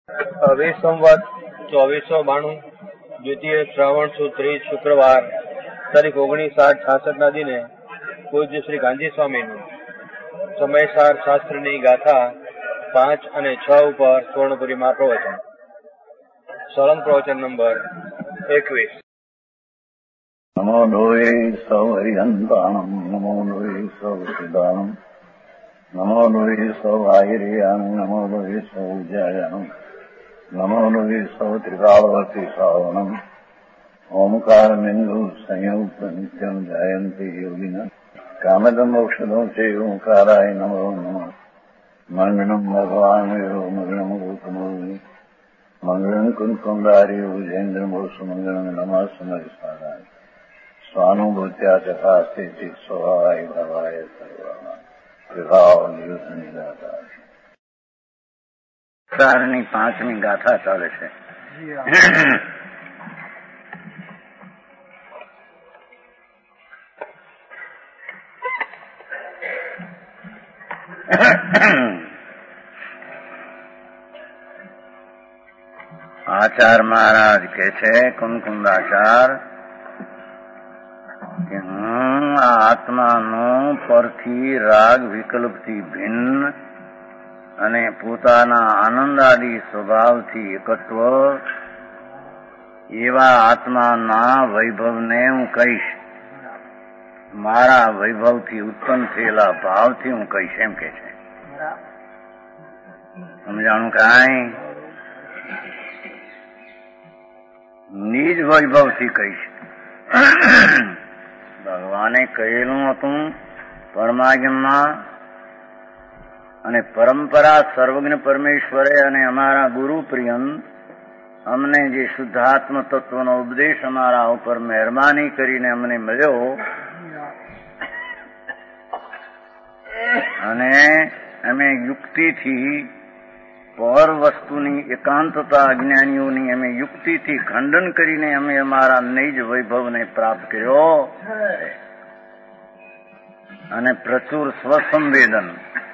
હવે સંવત 2492 દ્વિતીય શ્રાવણ સુદ 30 શુક્રવાર તારીખ 19/8/66 દિને પૂજ્ય શ્રી ગાંધી સ્વામીનું સમયસાર શાસ્ત્રની ગાથા 5 અને 6 ઉપર સ્વર્ણપુરીમાં પ્રવચન. સળંગ પ્રવચન નંબર 21. નમો લોહે સૌ હરિહંતાણમ, નમો લોહે સૌ સિદ્ધાણમ, નમો લોહે સૌ આહિર્યાણમ, નમો લોહે સૌ જયાણમ, નમો લોહે સૌ ત્રિકાળવતી શ્રાવણમ, ઓમકાર બિંદુ સંયુક્ત નિત્યમ જયંતી યોગિના કામદમ મોક્ષદો છે ઓંકારાય નમો નમઃ. મંગળમ ભગવાન વીરો મંગળમ ગૌતમોની મંગળમ કુંકુંડારી ઉજેન્દ્ર મોક્ષ મંગળમ નમઃ સમરિસ્વાદાય સ્વાનુભૂત્યા તથા સ્થિતિ સ્વભાવાય ભવાય સર્વના વિભાવ નિયુક્ત નિરાતા. 5મી ગાથા ચાલે છે. આચાર મહારાજ કે છે, કુમકુંદાચાર, કે હું આ આત્માનો પરથી રાગ વિકલ્પથી ભિન્ન અને પોતાના આનંદાદી સ્વભાવથી એકત્વ એવા આત્માના વૈભવને હું કહીશ. મારા વૈભવથી ઉત્પન્ન થયેલા ભાવથી હું કહીશ એમ કે છે. સમજાણું કાંઈ? નિજ વૈભવથી કહીશ. ભગવાને કહેલું હતું પરમાગમમાં, અને પરંપરા સર્વજ્ઞ પરમેશ્વરે અને અમારા ગુરુ પ્રિયન અમને જે શુદ્ધાત્મ તત્વનો ઉપદેશ અમારા ઉપર મહેરબાની કરીને અમને મળ્યો, અને અમે યુક્તિથી પર વસ્તુની એકાંતતા અજ્ઞાનીઓની અમે યુક્તિથી ખંડન કરીને અમે અમારા નિજ વૈભવને પ્રાપ્ત કર્યો, અને પ્રચુર સ્વસંવેદન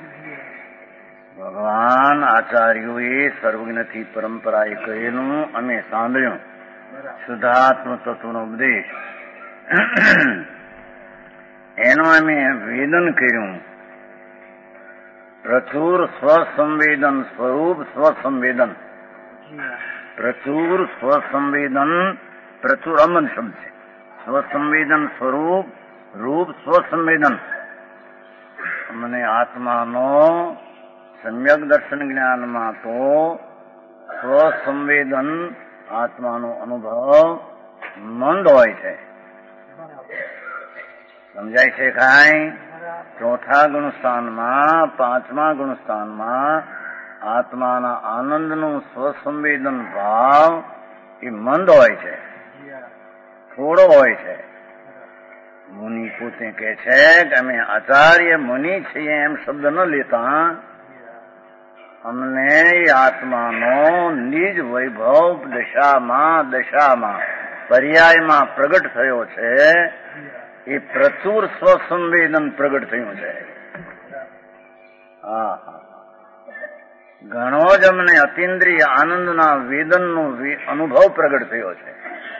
ભગવાન આચાર્યોએ સર્વજ્ઞથી પરંપરાએ કહેલું અમે સાંભળ્યું. શુદ્ધાત્મ તત્વનો ઉપદેશ એનું અમે વેદન કર્યું. પ્રચુર સ્વસંવેદન સ્વરૂપ સ્વસંવેદન, પ્રચુર સ્વસંવેદન, પ્રચુર અમન શબ્દ છે. સ્વસંવેદન સ્વરૂપ રૂપ સ્વસંવેદન. મને આત્માનો સમ્યક દર્શન જ્ઞાનમાં તો સ્વસંવેદન આત્માનો અનુભવ મંદ હોય છે. સમજાય છે કાંઈ? 4થા ગુણસ્થાનમાં 5મા ગુણસ્થાનમાં આત્માના આનંદનું સ્વસંવેદન ભાવ એ મંદ હોય છે, થોડો હોય છે. મુનિ પોતે કે છે કે અમે આચાર્ય મુનિ છીએ એમ શબ્દ ન લેતા અમને આત્માનો નિજ વૈભવ દશામાં પર્યાયમાં પ્રગટ થયો છે. એ પ્રચુર સ્વસંવેદન પ્રગટ થયું છે. ઘણો જ અમને અતિન્દ્રિય આનંદના વેદનનો અનુભવ પ્રગટ થયો છે.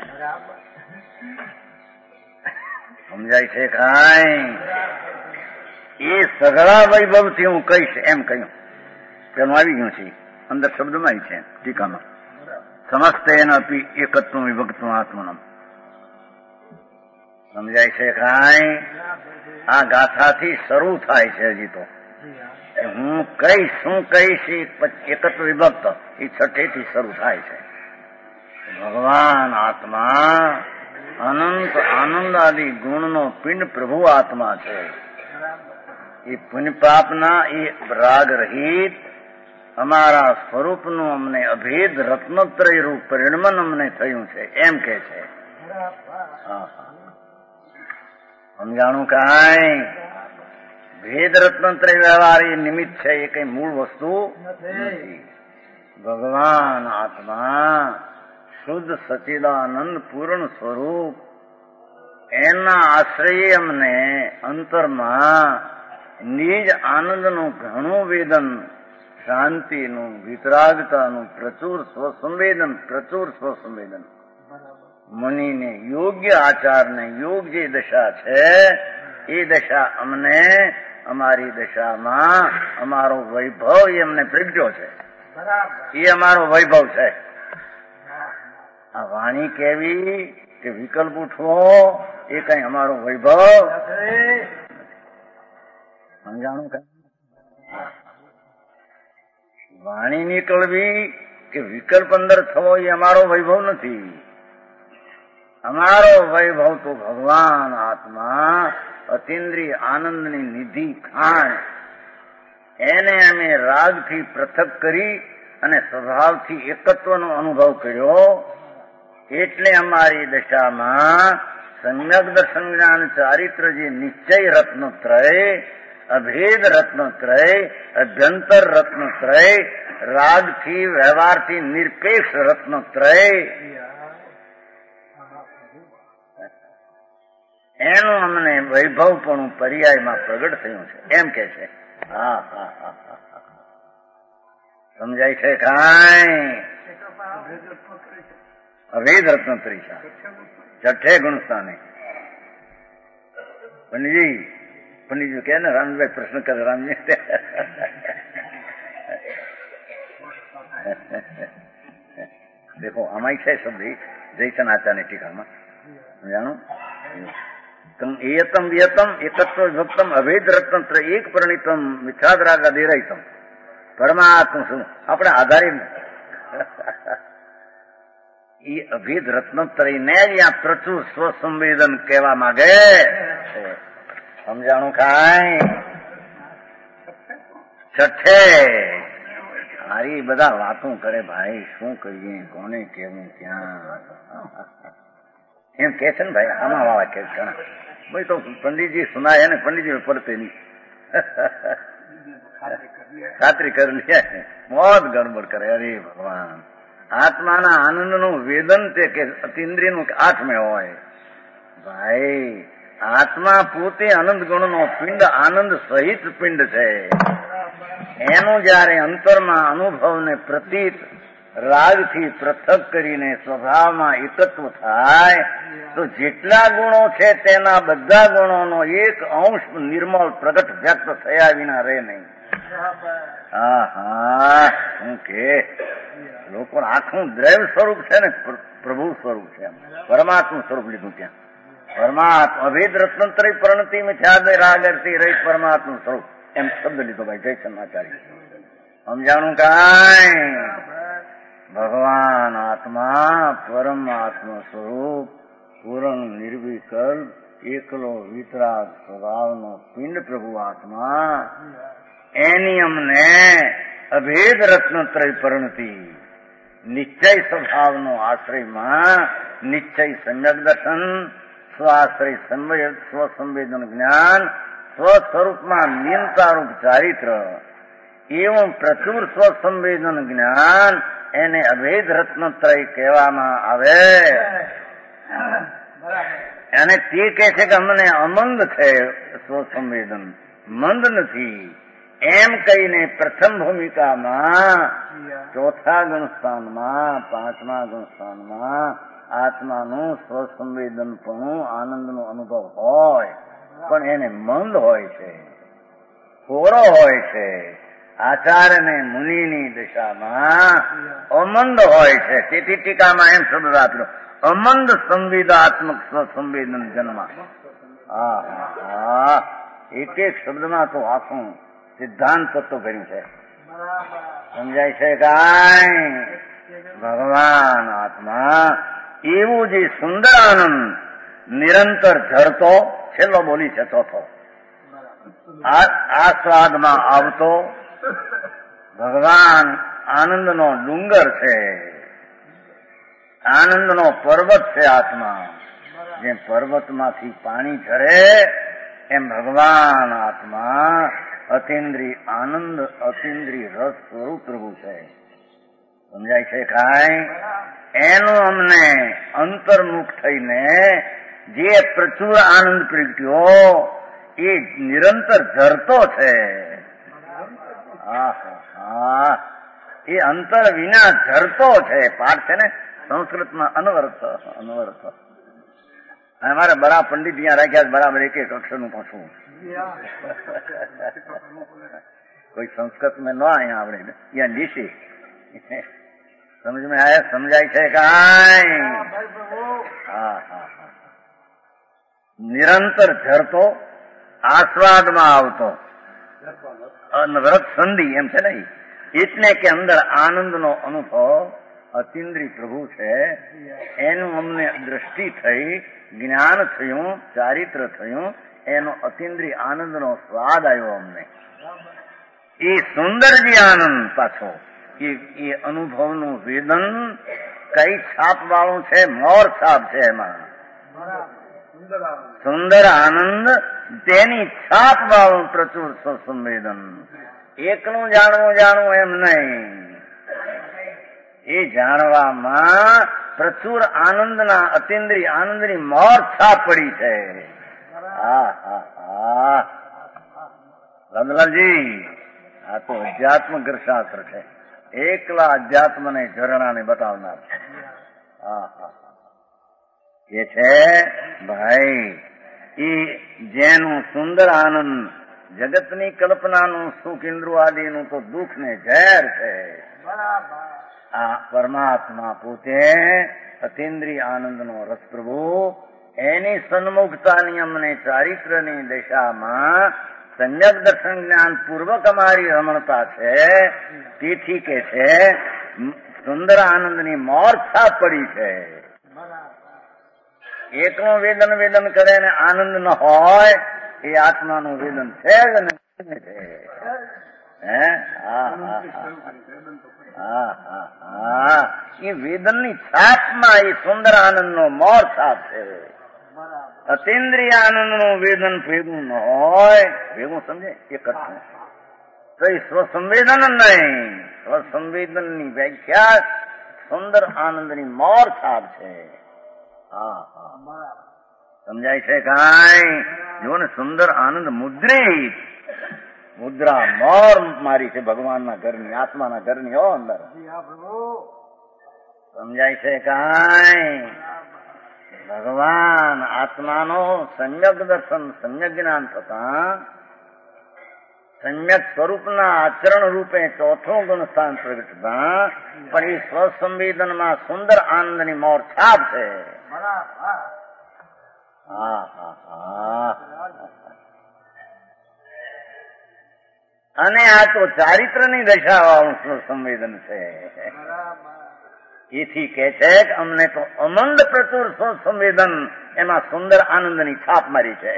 સમજાય છે કાંઈ? એ સઘળા વૈભવથી હું કહીશ એમ કહ્યું. પેલું આવી ગયું છે, અંદર શબ્દમાં છે ટીકામાં. સમસ્તેન અપી એકત્વ વિભક્ત આત્મનમ. સમજાય છે કાંઈ? આ ગાથાથી શરૂ થાય છે. હજી તો હું કહીશ, શું કહીશ, એકત્વ વિભક્ત એ 6થી શરૂ થાય છે. ભગવાન આત્મા અનંત આનંદ આદિ ગુણનો પિંડ પ્રભુ આત્મા છે. એ પુણ્ય પાપના એ રાગ રહિત અમારા સ્વરૂપનું અમને અભેદ રત્નત્રય રૂપ પરિણમન અમને થયું છે એમ કે છે. સમજાણું કાંઈ? ભેદ રત્નત્રય વ્યવહાર એ નિમિત્ત છે, એ કઈ મૂળ વસ્તુ નથી. ભગવાન આત્મા શુદ્ધ સચિદાનંદ પૂર્ણ સ્વરૂપ, એના આશ્રયે અમને અંતરમાં નિજ આનંદનું ઘણું વેદન શાંતિનું, વિતરાગતાનું, પ્રચુર સ્વસંવેદન મુનિને યોગ્ય આચારને યોગ જે દશા છે એ દશા અમને અમારી દશામાં અમારો વૈભવ એમને પ્રગટ્યો છે. એ અમારો વૈભવ છે. આ વાણી કેવી કે વિકલ્પ ઉઠવો એ કઈ અમારો વૈભવ સમજાણું. કઈ વાણી નીકળવી કે વિકલ્પ અંદર થવો એ અમારો વૈભવ નથી. અમારો વૈભવ તો ભગવાન આત્મા અતિન્દ્રિય આનંદની નિધિ ખાણ એને અમે રાગથી પૃથક કરી અને સ્વભાવથી એકત્વનો અનુભવ કર્યો. એટલે અમારી દશામાં સમ્યક દર્શન જ્ઞાન ચારિત્ર જે નિશ્ચય રત્નત્રય, અભેદ રત્નત્રય, અભ્યંતર રત્નત્રય, રાગથી વ્યવહારથી નિરપેક્ષ રત્નત્રય એનું અમને વૈભવપણું પર્યાયમાં પ્રગટ થયું છે એમ કે છે. હા હા હા હા, સમજાય છે કાંઈ? અભેદ રત્નત્રય છઠ્ઠે ગુણસ્થાને પંડિતજી કહે ને રામજીભાઈ પ્રશ્ન કરે. રામજી દેખો આમાં છે શબ્દ જયસન આચાર્યની ટીકામાં જાણો. એતમ વિયતમ એકત્વ વિભક્તમ અભેદ રત્નત્ર એક પરિણીતમ મિથ્યાદ્રાગા દેરાયતમ પરમાત્મ શું આપણે આધારે એ અભેદ રત્નત્રયને ત્યાં પ્રચુર સ્વસંવેદન કહેવા માંગે. સમજાણું કાંઈ? છઠ્ઠે હારી બધા વાતો કરે ભાઈ, શું કરીએ, કોને કેવું, ક્યાં એમ કે છે ને ભાઈ. આમાં વાવા કે ઘણા ભાઈ તો પંડિતજી સુનાય ને પંડિતજી પડતે નહીં ખાતરી કરી લે, મોત ગડબડ કરે. અરે ભગવાન, આત્માના આનંદનું વેદન તે કે અતિન્દ્રિયનું આઠમે હોય ભાઈ. આત્મા પોતે આનંદ ગુણનો પિંડ, આનંદ સહિત પિંડ છે. એનું જયારે અંતરમાં અનુભવને પ્રતીત રાગથી પૃથક કરીને સ્વભાવમાં એકત્વ થાય તો જેટલા ગુણો છે તેના બધા ગુણોનો એક અંશ નિર્મળ પ્રગટ વ્યક્ત થયા વિના રહે નહીં. હા હા, શું કે લોકો આખું દ્રવ્ય સ્વરૂપ છે ને પ્રભુ સ્વરૂપ છે, પરમાત્મા સ્વરૂપ લીધું ત્યાં. પરમાત્મા અભેદ રત્નત્રય પરિણતિ મિથ્યાદય રાગરતી રહી પરમાત્મા સ્વરૂપ એમ શબ્દ લીધો ભાઈ જયસન આચાર્ય. સમજાણું કાંઈ? ભગવાન આત્મા પરમાત્મા સ્વરૂપ પૂર્ણ નિર્વિકલ્પ એકલો વિતરાગ સ્વભાવનો પિંડ પ્રભુ આત્મા એની અમને અભેદ રત્નત્રય પરિણતિ નિશ્ચય સ્વભાવનો આશ્રયમાં નિશ્ચય સમ્યક દર્શન, સ્વાશ્રય સ્વસંવેદન જ્ઞાન, સ્વસ્વરૂપમાં લીનતારૂપ ચારિત્ર એવું પ્રચુર સ્વસંવેદન જ્ઞાન એને અભેદ રત્નત્રય કહેવામાં આવે. અને તે કહે છે કે અમને અમંદ છે સ્વસંવેદન, મંદ નથી એમ કહીને પ્રથમ ભૂમિકામાં ચોથા ગુણસ્થાનમાં પાંચમા ગુણસ્થાનમાં આત્માનું સ્વસંવેદનપણું આનંદનો અનુભવ હોય પણ એને મંદ હોય છે, થોડો હોય છે. આચાર્ય ને મુનિની દિશામાં અમંદ હોય છે. તેથી ટીકામાં એમ શબ્દ આપ્યો અમંદ સંવેદાત્મક સ્વસંવેદન જન્મ. એક એક શબ્દમાં તો આખું સિદ્ધાંત તત્વ કર્યું છે. સમજાય છે કાંઈ? ભગવાન આત્મા એવું જે સુંદર આનંદ નિરંતર ઝરતો, છેલ્લો બોલી છે ચોથો, આ સ્વાદમાં આવતો ભગવાન આનંદનો ડુંગર છે, આનંદનો પર્વત છે આત્મા. જેમ પર્વતમાંથી પાણી ઝરે એમ ભગવાન આત્મા અતિન્દ્રિય આનંદ, અતિન્દ્રિય રસ સ્વરૂપ પ્રભુ છે. સમજાય છે કાંઈ? એનું અમને અંતર્મુખ થઈને જે પ્રચુર આનંદ પ્રગટ્યો એ નિરંતર ઝરતો છે. એ અંતર વિના ઝરતો છે પાઠ છે ને સંસ્કૃતમાં અનવર્થ. અને મારે બરા પંડિત ત્યાં રાખ્યા બરાબર એક એક અક્ષરનું પૂછવું. કોઈ સંસ્કૃત મેં ન અહીંયા આવડે ત્યાં ડીસી સમજ મેં આયા સમજાય છે કાંઈ? નિરંતર ઝરતો આસ્વાદમાં આવતો અનવરત સંધિ એમ છે ને, એટલે કે અંદર આનંદનો અનુભવ અતિન્દ્રિય પ્રભુ છે એનું અમને દ્રષ્ટિ થઈ, જ્ઞાન થયું, ચારિત્ર થયું, એનો અતિન્દ્રિય આનંદનો સ્વાદ આવ્યો અમને. એ સુંદર જે આનંદ પાછો એ અનુભવનું વેદન કઈ છાપ વાળું છે? મોર છાપ છે એમાં. સુંદર આનંદ તેની છાપ વાળું પ્રચુર સંવેદન. એકનું જાણવું એમ નહીં, એ જાણવામાં પ્રચુર આનંદના અતિન્દ્રિય આનંદની મોર છાપ પડી છે. રામલાલજી, આ તો અધ્યાત્મ ગર્શાસ્ત્ર છે. એકલા અધ્યાત્મને ઝરણાને બતાવનાર છે. એ છે ભાઈ એ જેનું સુંદર આનંદ જગતની કલ્પનાનું સુખ ઇન્દ્ર આદિનું તો દુઃખ ને ઝેર છે. આ પરમાત્મા પોતે અતિન્દ્રિય આનંદનો રસ પ્રભુ એની સન્મુખતાની અમને ચારિત્રની દિશામાં સમ્યક દર્શન જ્ઞાન પૂર્વક અમારી રમણતા છે. તેથી કે છે સુંદર આનંદની મોર છાપ પડી છે. એકનું વેદન કરે ને આનંદ ન હોય એ આત્માનું વેદન છે જ નહીં. એ વેદનની છાપમાં એ સુંદર આનંદનો મોર છાપ છે. અતિન્દ્રિય આનંદનું વેદન ભેગું ન હોય, ભેગું સમજે એક જ તો એ સ્વસંવેદન નહીં. સ્વસંવેદનની વ્યાખ્યા સુંદર આનંદની મોર છાપ છે. સમજાય છે કાંઈ? જો ને સુંદર આનંદ મુદ્રિત મુદ્રા મોર મારી છે ભગવાનના ઘરની, આત્માના ઘરની. હો અંદર સમજાય છે કાંઈ? ભગવાન આત્માનો સમ્યક દર્શન સમ્યક જ્ઞાન થતા સમ્યક સ્વરૂપના આચરણ રૂપે ચોથું ગુણ સ્થાન પ્રગટતા પણ એ સ્વસંવેદનમાં સુંદર આનંદની મોર છાપ છે. અને આ તો ચારિત્રની દશા વાળું સંવેદન છે. એથી કે છે કે અમને તો અમંદ પ્રચુર સંવેદન એમાં સુંદર આનંદની છાપ મારી છે.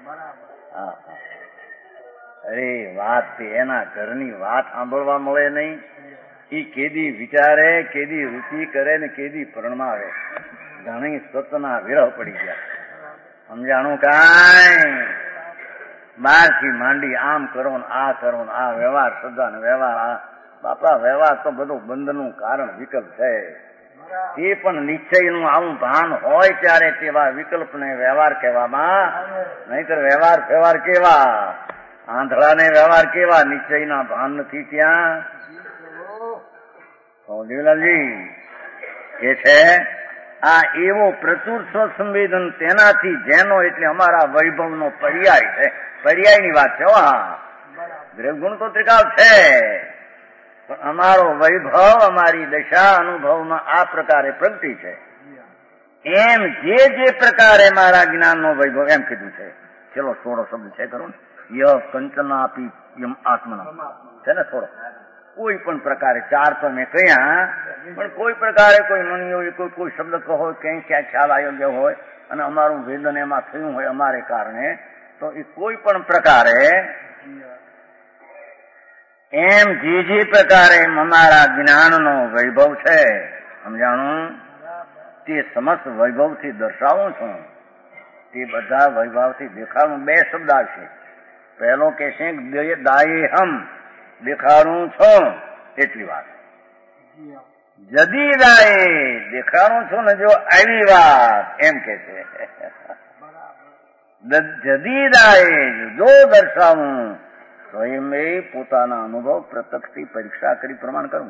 અરે વાત એના ઘરની વાત સાંભળવા મળે નહીં. એ કેદી વિચારે, કેદી રૂચિ કરે ને કેદી પરણમાવે. ઘણી સતના વિરહ પડી ગયા. સમજાણું કાંઈ? બહારથી માંડી આમ કરો ને આ કરો ને આ વ્યવહાર શ્રદ્ધા ને વ્યવહાર. બાપા વ્યવહાર તો બધું બંધનું કારણ વિકલ્પ છે. એ પણ નિશ્ચયનું આવું ભાન હોય ત્યારે તેવા વિકલ્પને વ્યવહાર કહેવામાં, નહીતર વ્યવહાર ફેવાર કેવા? આંધળાને વ્યવહાર કેવા? નિશ્ચયના ભાન નથી ત્યાં. દેવલાલજી કે છે આ એવો પ્રચુર સ્વસંવેદન તેનાથી જેનો એટલે અમારા વૈભવનો પર્યાય છે. પર્યાયની વાત છે. દ્રવગુણ તો ત્રિકાળ છે પણ અમારો વૈભવ અમારી દશા અનુભવમાં આ પ્રકારે પ્રગતિ છે. એમ જે પ્રકારે મારા જ્ઞાનનો વૈભવ એમ કીધું છે. ચલો થોડો શબ્દ છે ખરો ને, ય કંચનાપી યમ આત્મના છે ને થોડો. કોઈ પણ પ્રકારે ચાર તો મેં કહ્યા પણ કોઈ પ્રકારે કોઈ મની હોય, કોઈ શબ્દ કહો, ક્યાંય ક્યાં ખ્યાલ અયોગ્ય હોય અને અમારું વેદન એમાં થયું હોય અમારે કારણે, તો એ કોઈ પણ પ્રકારે એમ જે પ્રકારે અમારા જ્ઞાનનો વૈભવ છે સમજાણું તે સમસ્ત વૈભવથી દર્શાવું છું. તે બધા વૈભવથી દેખાડું. બે શબ્દ આવશે. પહેલો કે છે દાયેહમ દેખાડું છું એટલી વાત. જદીદાએ દેખાડું છું ને જો આવી વાત એમ કે છે. જદીદાએ જો દર્શાવું સ્વયં પોતાના અનુભવ પ્રત્યક્ષથી પરીક્ષા કરી પ્રમાણ કરવું.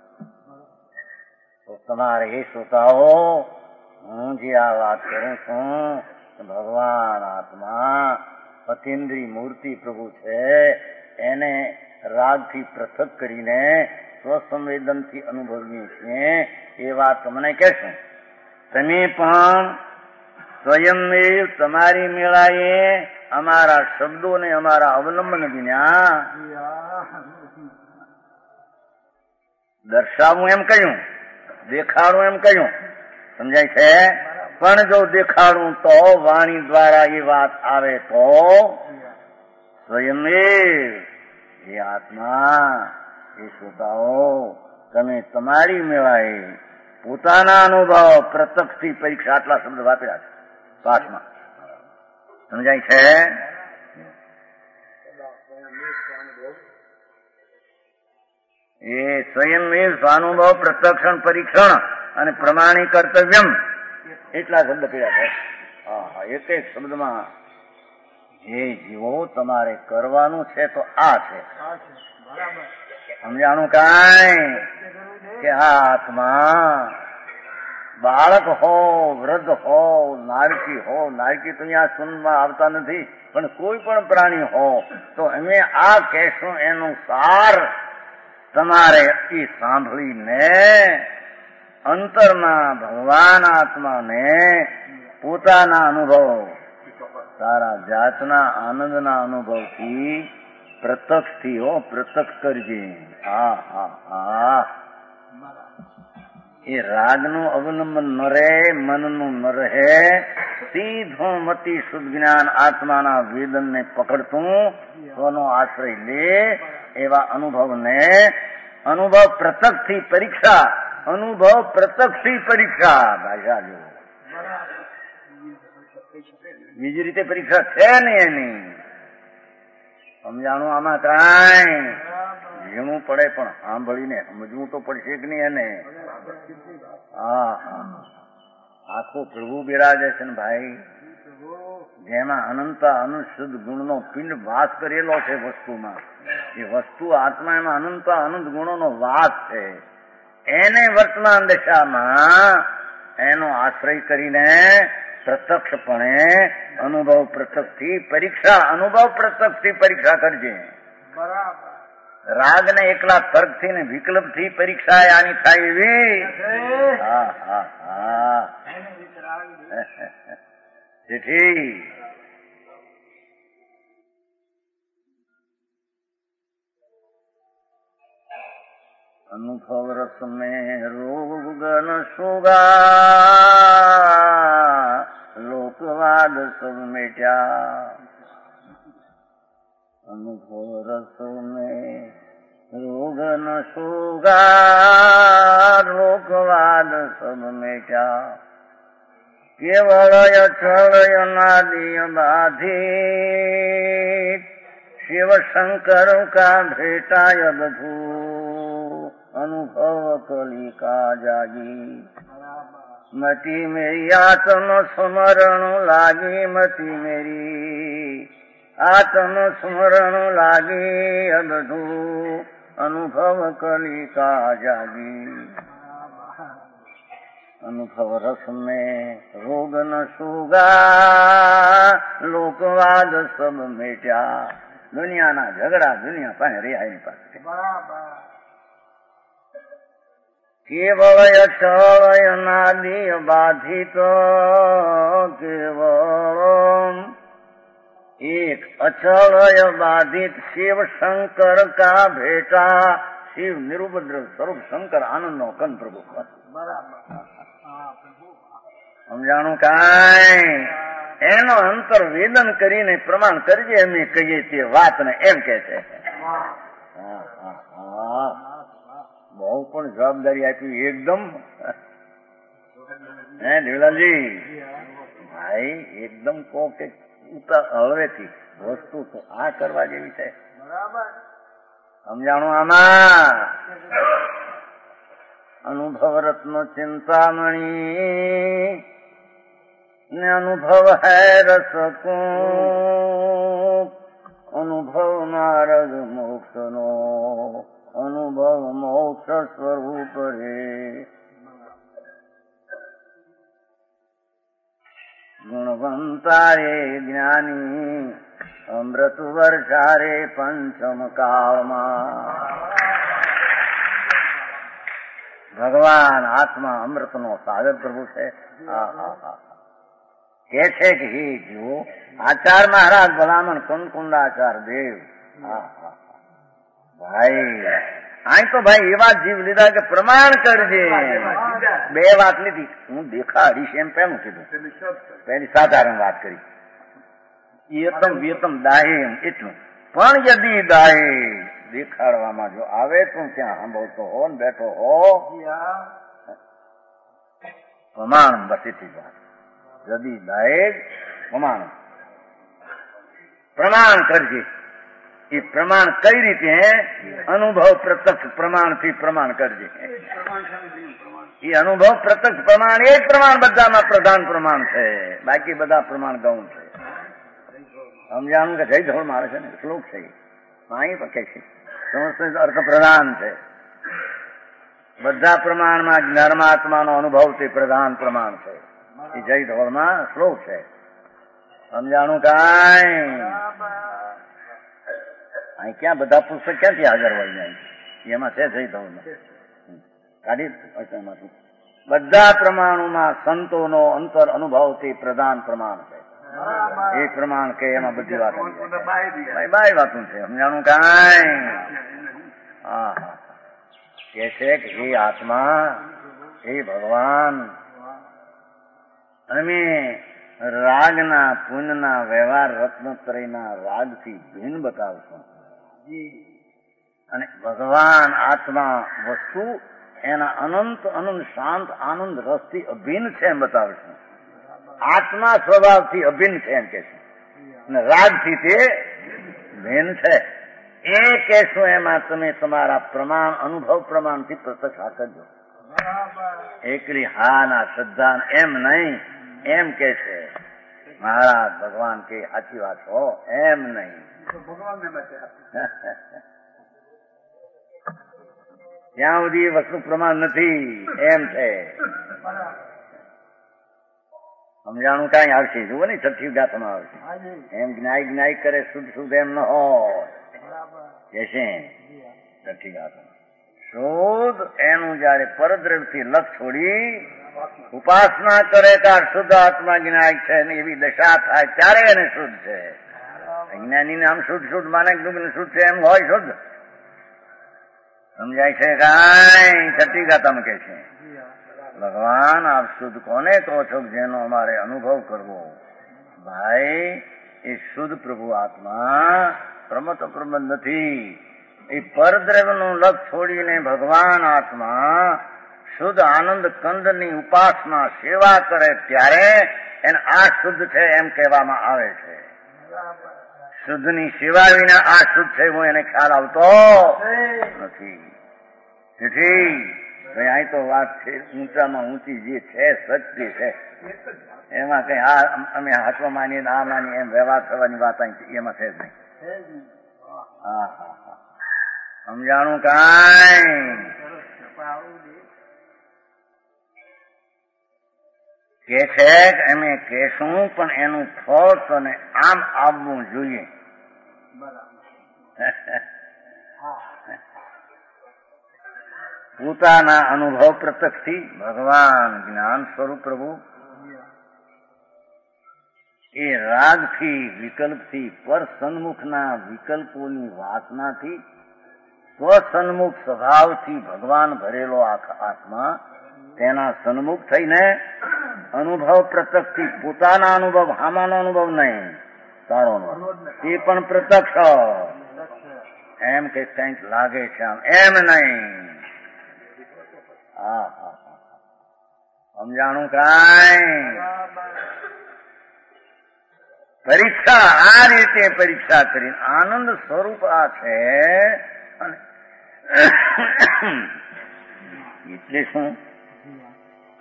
તો તમારે એ શ્રોતાઓ, હું જે આ વાત કરું છું, ભગવાન આત્મા અતિન્દ્રિય મૂર્તિ પ્રભુ છે, એને રાગથી પૃથક કરીને સ્વસંવેદનથી અનુભવીએ છીએ. એ વાત તમને કહેશું. તમે પણ સ્વયં તમારી મેળાએ અમારા શબ્દોને અમારા અવલંબન વિના દર્શાવવું એમ કહ્યું, દેખાડવું એમ કહ્યું, સમજાય છે. પણ જો દેખાડું તો વાણી દ્વારા એ વાત આવે તો સ્વયં એ આત્મા, એ શ્રોતાઓ, તમે તમારી મેળાએ પોતાના અનુભવ પ્રત્યક્ષથી પરીક્ષા, આટલા શબ્દ વાપર્યા છે પાઠમાં, સમજાય છે. એ સ્વયં સ્વાનુભવ પ્રત્યક્ષણ પરીક્ષણ અને પ્રમાણી કર્તવ્યમ, એટલા શબ્દ પીડા છે. હા, એક એક શબ્દમાં જે જીવો તમારે કરવાનું છે તો આ છે. સમજાણું કાંઈ કે આ આત્મા બાળક હો, વૃદ્ધ હો, નારકી હો, નારકી તો અહીંયા સુનમાં આવતા નથી, પણ કોઈ પણ પ્રાણી હો તો અમે આ કહેશું એનું સાર તમારે એ સાંભળીને અંતરના ભગવાન આત્માને પોતાના અનુભવ, તારા જાતના આનંદના અનુભવથી પ્રત્યક્ષથી પ્રત્યક્ષ કરજે. હા હા હા, એ રાગનું અવલંબન ન રહે, મનનું ન રહે, સીધું મતિ શુદ્ધ જ્ઞાન આત્માના વેદનને પકડતું સ્વનો આશ્રય લે. એવા અનુભવને અનુભવ પ્રત્યક્ષથી પરીક્ષા, અનુભવ પ્રત્યક્ષથી પરીક્ષા, ભાષા જો બીજી રીતે પરીક્ષા છે ને એની. સમજાણું આમાં કાંઈ ઝીણું પડે પણ સાંભળીને સમજવું તો પડશે કે નહીં એને. હા હા, આખો પ્રભુ બિરાજે છે ને ભાઈ, જેમાં અનંત અનુશુદ્ધ ગુણનો પિંડ વાસ કરેલો છે વસ્તુમાં. એ વસ્તુ આત્મા, એમાં અનંત અનંત ગુણોનો વાસ છે. એને વર્તમાન દશામાં એનો આશ્રય કરીને પ્રત્યક્ષપણે અનુભવ પ્રત્યક્ષથી પરીક્ષા, અનુભવ પ્રત્યક્ષથી પરીક્ષા કરજે. બરાબર. રાગને એકલા તર્કથી ને વિકલ્પથી પરીક્ષા આની થાય એવી. હા હા હા, તેથી અનુભવ રસ में रोग न सुगा લોકવાદ સબ મેટ્યા. અનુભવ રસ में રોગ ન સુગા લોકવાદ સબ મેટ્યા. કેવળ અચળ અનાદિ બાધિત શિવ શંકર કા ભેટાય બધું અનુભવ કલિકા જાગી. મતિ મેરી આત્મ સ્મરણ લાગી, મતિ મેરી આત્મ સ્મરણ લાગી, બધું અનુભવ કલિકા જાગી. અનુભવ રસ में રોગ ન સુગા લોકવાદ સબ મેટ્યા. દુનિયાના ઝઘડા દુનિયા પાસે રિહાઈ પાસે. કેવળ અચળ અનાદિ બાધિત, કેવળ એક અચળ બાધિત શિવ શંકર કા ભેટા. શિવ નિરુપદ્રવ સ્વરૂપ, શંકર આનંદ નો કન પ્રભુ. સમજાણું કાંઈ? એનો અંતર વેદન કરીને પ્રમાણ કરજે, એમ કહીએ છીએ વાતને, એમ કે છે. બહુ પણ જવાબદારી આપી એકદમ. હે દેવલાલજી ભાઈ, એકદમ કહો કે હળવેથી વસ્તુ તો આ કરવા જેવી છે. સમજાણું આમાં? અનુભવ રત્ન ચિંતામણી ને અનુભવ હૈ રસ કો. અનુભવ માર્ગ મોક્ષનો, અનુભવ મોક્ષ સ્વરૂપ રે. ગુણવંતારે જ્ઞાની અમૃત વર્ષારે પંચમ કાળમાં. ભગવાન આત્મા અમૃતનો સાગર પ્રભુ છે. કે છે કે હે જીવો, આચાર મહારાજ ભલામણ કુંકુંડાચાર દેવ. ભાઈ અહીં તો ભાઈ એવા જીવ લીધા કે પ્રમાણ કરજે. બે વાત લીધી, હું દેખાડીશ એમ પેલું કીધું, પેલી સાધારણ વાત કરી. એતમ વેતમ દાહે એટલું પણ યદી દાહે દેખાડવામાં જો આવે તો ત્યાં સાંભળતો હો ને બેઠો હો પ્રમાણ. બસ એટલી વાત. યદી દાહે પ્રમાણ, પ્રમાણ કરજે. એ પ્રમાણ કઈ રીતે? અનુભવ પ્રત્યક્ષ પ્રમાણથી પ્રમાણ કરજે. એ અનુભવ પ્રત્યક્ષ પ્રમાણ એ જ પ્રમાણ બધામાં પ્રધાન પ્રમાણ છે. બાકી બધા પ્રમાણ ગૌણ છે. સમજાણું કે જય ધોળમાં આવે છે ને શ્લોક છે, અહીં પણ કે છે સંસ્કૃત અર્થ પ્રધાન છે. બધા પ્રમાણમાં ધર્માત્માનો અનુભવ તે પ્રધાન પ્રમાણ છે. એ જય ધોળમાં શ્લોક છે. સમજાણું કાંઈ? અહીં ક્યાં બધા પુસ્તક ક્યાંથી હાજર હોય ને? એમાં છે જય ધોળમાં કાઢી એમાંથી. બધા પ્રમાણોમાં સંતોનો અંતર અનુભવ તે પ્રધાન પ્રમાણ છે. એ પ્રમાણ કે એમાં બધી વાત બાય વાતું છે. સમજાણું કાંઈ? હા કે છે કે હે આત્મા, હે ભગવાન, અમે રાગના પુણ્યના વ્યવહાર રત્નત્રયના રાગથી ભિન્ન બતાવશું. અને ભગવાન આત્મા વસ્તુ એના અનંત અનંત શાંત આનંદ રસથી અભિન્ન છે એમ બતાવશું. આત્મા સ્વભાવથી અભિન્ન છે એમ કે છે, અને રાગથી તે ભિન્ન છે એ કહેશું. એમાં તમે તમારા પ્રમાણ અનુભવ પ્રમાણથી પ્રત્યક્ષ કરજો. એકલી હા ના શ્રદ્ધા એમ નહીં, એમ કે છે મહારાજ ભગવાન કે સાચી વાત હો, એમ નહીં. ત્યાં સુધી વસ્તુ પ્રમાણ નથી એમ છે. સમજાણું કઈ આવશે? જુઓ ને છઠ્ઠી ગાથામાં આવશે. એમ જ્ઞાય જ્ઞાય કરે શુદ્ધ શુદ્ધ એમ ન હોય કે છે છઠ્ઠી ગાથામાં. શુદ્ધ એનું જયારે પરદ્રવ્યથી લક્ષ છોડી ઉપાસના કરે ત્યારે શુદ્ધ આત્મા જ્ઞાય છે ને એવી દશા થાય ત્યારે એને શુદ્ધ છે. અજ્ઞાની નામ શુદ્ધ શુદ્ધ માને શુદ્ધ છે એમ હોય શુદ્ધ? સમજાય છે કાંઈ? છઠ્ઠી ગાથામાં કે છે ભગવાન આપ શુદ્ધ કોને કહો છો જેનો અમારે અનુભવ કરવો? ભાઈ એ શુદ્ધ પ્રભુ આત્મા પ્રમત પ્રમત નથી. એ પરદ્રવ્યનું લક્ષ છોડીને ભગવાન આત્મા શુદ્ધ આનંદ કંદની ઉપાસના સેવા કરે ત્યારે એને આ શુદ્ધ છે એમ કહેવામાં આવે છે. શુદ્ધની સેવા વિના આ શુદ્ધ છે હું એને ખ્યાલ આવતો નથી. તેથી અહીં તો વાત છે ઊંચામાં ઊંચી જે છે સત્ય છે એમાં કઈ આ અમે હાથવા માનીએ આ માનીએ એમ વ્યવહાર થવાની વાત એમાં છે જ નહીં. હા હા હા સમજાણું કાંઈ? કે છે કે અમે કહેશું પણ એનું ફળ તને આમ આવવું જોઈએ. પોતાના અનુભવ પ્રત્યક્ષથી ભગવાન જ્ઞાન સ્વરૂપ પ્રભુ એ રાગથી વિકલ્પથી પર સન્મુખના વિકલ્પોની વાસનાથી સ્વસન્મુખ સ્વભાવથી ભગવાન ભરેલો આત્મા તેના સન્મુખ થઈને અનુભવ પ્રત્યક્ષથી પોતાના અનુભવ હામાનો અનુભવ નહીં તારો એ પણ પ્રત્યક્ષ એમ કે કંઈક લાગે છે એમ નહીં. સમજાણું કાંઈ? પરીક્ષા આ રીતે પરીક્ષા કરીને આનંદ સ્વરૂપ આ છે. અને એટલે શું?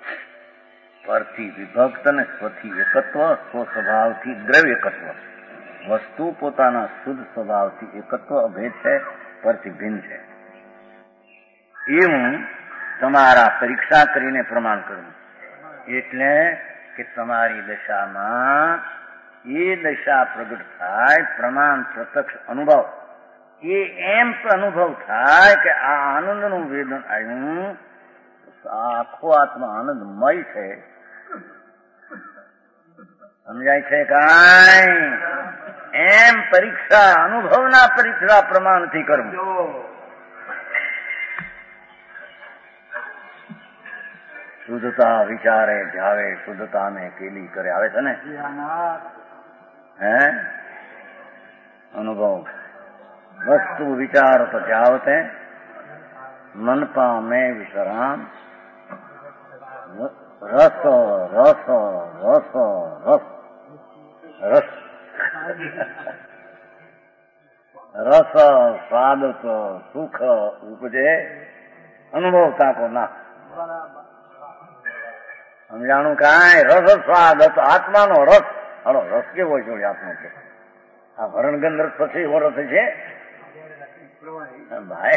પરથી વિભક્ત અને સ્વથી એકત્વ, સ્વ સ્વભાવથી દ્રવ્ય એકત્વ. વસ્તુ પોતાના શુદ્ધ સ્વભાવથી એકત્વ અભેદ છે, પરથી ભિન્ન છે. એ હું તમારા પરીક્ષા કરીને પ્રમાણ કરું. એટલે કે તમારી દશામાં એ દશા પ્રગટ થાય, પ્રમાણ પ્રત્યક્ષ અનુભવ, એ એમ અનુભવ થાય કે આ આનંદનું વેદન આવ્યું, આખો આત્મા આનંદમય છે. સમજાય છે કાંઈ? એમ પરીક્ષા, અનુભવના પરીક્ષા પ્રમાણથી કરવું. શુદ્ધતા વિચારે જાવે, શુદ્ધતાને કેલી કરે. આવે છે ને? હે અનુભવ. વસ્તુ વિચાર તો જાવતે મન પામે વિશ્રામ. રસ રસ રસ રસ રસ રસ સ્વાદ સુખ ઉપજે, અનુભવતા કો ના. સમજાણું કાંઈ? રસ સ્વાદ હતો આત્માનો રસ. હલો, રસ કેવો જોડે આત્મા છે? આ વરણગંધ રસ પછી એવો રસ છે ભાઈ.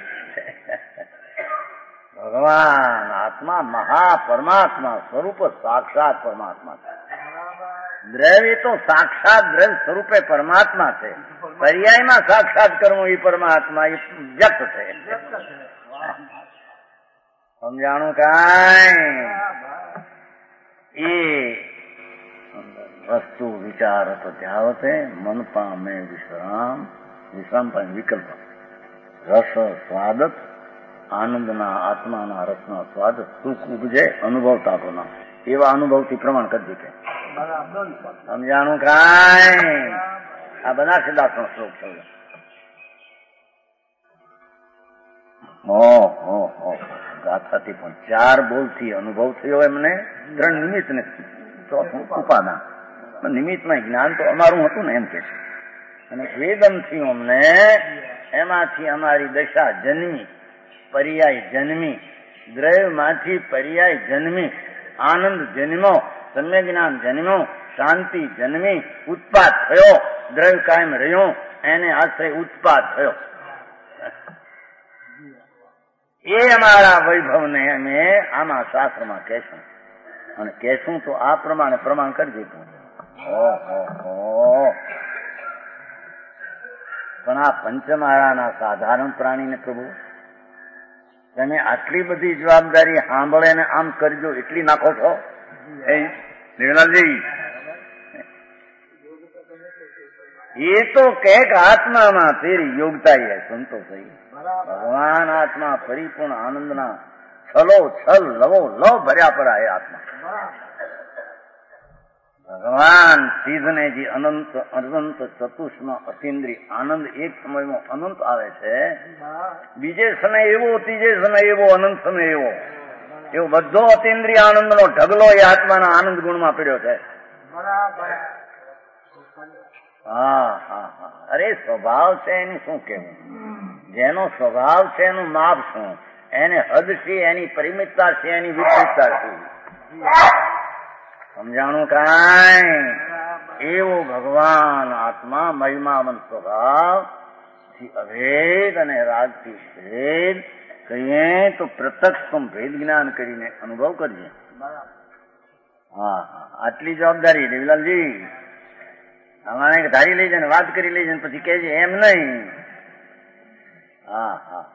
ભગવાન આત્મા મહાપરમાત્મા સ્વરૂપ, સાક્ષાત પરમાત્મા છે. દ્રવ્ય તો સાક્ષાત દ્રવ્ય સ્વરૂપે પરમાત્મા છે. પર્યાયમાં સાક્ષાત કરવું એ પરમાત્મા, એ વ્યક્ત છે. સમજાણું કાંઈ? એ વસ્તુ વિચાર તો જાવતે મન પામે વિશ્રામ. વિશ્રામ પામે વિકલ્પ. રસ સ્વાદત, આનંદના આત્માના રસના સ્વાદ સુખ ઉપજે, અનુભવતા તો ના. એવા અનુભવથી પ્રમાણ કરજો કે. સમજાણું કાંઈ? આ બનારસીદાસનો શ્લોક છે. ગાથાથી પણ 4 બોલથી અનુભવ થયો એમને, 3 નિમિત્ત ને ચોથું ઉપાદાન. નિમિત્તમાં જ્ઞાન તો અમારું હતું ને એમ કે છે. અને વેદનથી અમને એમાંથી અમારી દશા જન્મી, પર્યાય જન્મી, દ્રવ્યમાંથી પર્યાય જન્મી, આનંદ જન્મો, સમ્ય જ્ઞાન જન્મ્યો, શાંતિ જન્મી, ઉત્પાદ થયો, દ્રવ્ય કાયમ રહ્યો, એને આશ્રય ઉત્પાદ થયો. એ અમારા વૈભવને અમે આમાં શાસ્ત્રમાં કહેશું. અને કહેશું તો આ પ્રમાણે પ્રમાણ કરી દીધું. પણ આ પંચમાળાના સાધારણ પ્રાણીને પ્રભુ તમે આટલી બધી જવાબદારી સાંભળે ને આમ કરજો એટલી નાખો છો? દેવલાલજી, એ તો કહેક આત્મામાં તેરી યોગતા એ સંતો થઈ. ભગવાન આત્મા પરિપૂર્ણ આનંદના છલો છલ લવો લવ ભર્યા પરા એ આત્મા. ભગવાન સિદ્ધને જે અનંત અનંત ચતુષ્મ અતિન્દ્રિય આનંદ એક સમયમાં અનંત આવે છે, બીજે સમય એવો, ત્રીજે સમય એવો, અનંત સમય એવો, એવો બધો અતિન્દ્રિય આનંદનો ઢગલો એ આત્માના આનંદ ગુણમાં પડ્યો છે. હા હા હા. અરે સ્વભાવ છે એનું શું કેવું? જેનો સ્વભાવ છે એનું માપ શું? એને હદ છે, એની પરિમિતતા છે, એની વિપરીતતા છે. સમજાણું કાંઈ? એવો ભગવાન આત્મા મહિમાવંત સ્વભાવ થી અભેદ અને રાગથી ભેદ કહીએ તો પ્રત્યક્ષ ભેદ જ્ઞાન કરીને અનુભવ કરીએ. હા હા, આટલી જવાબદારી દેવીલાલજી. અમારે ધારી લઈ જાય, વાત કરી લઈ જાય, પછી કહેજે એમ નહીં. હા હા.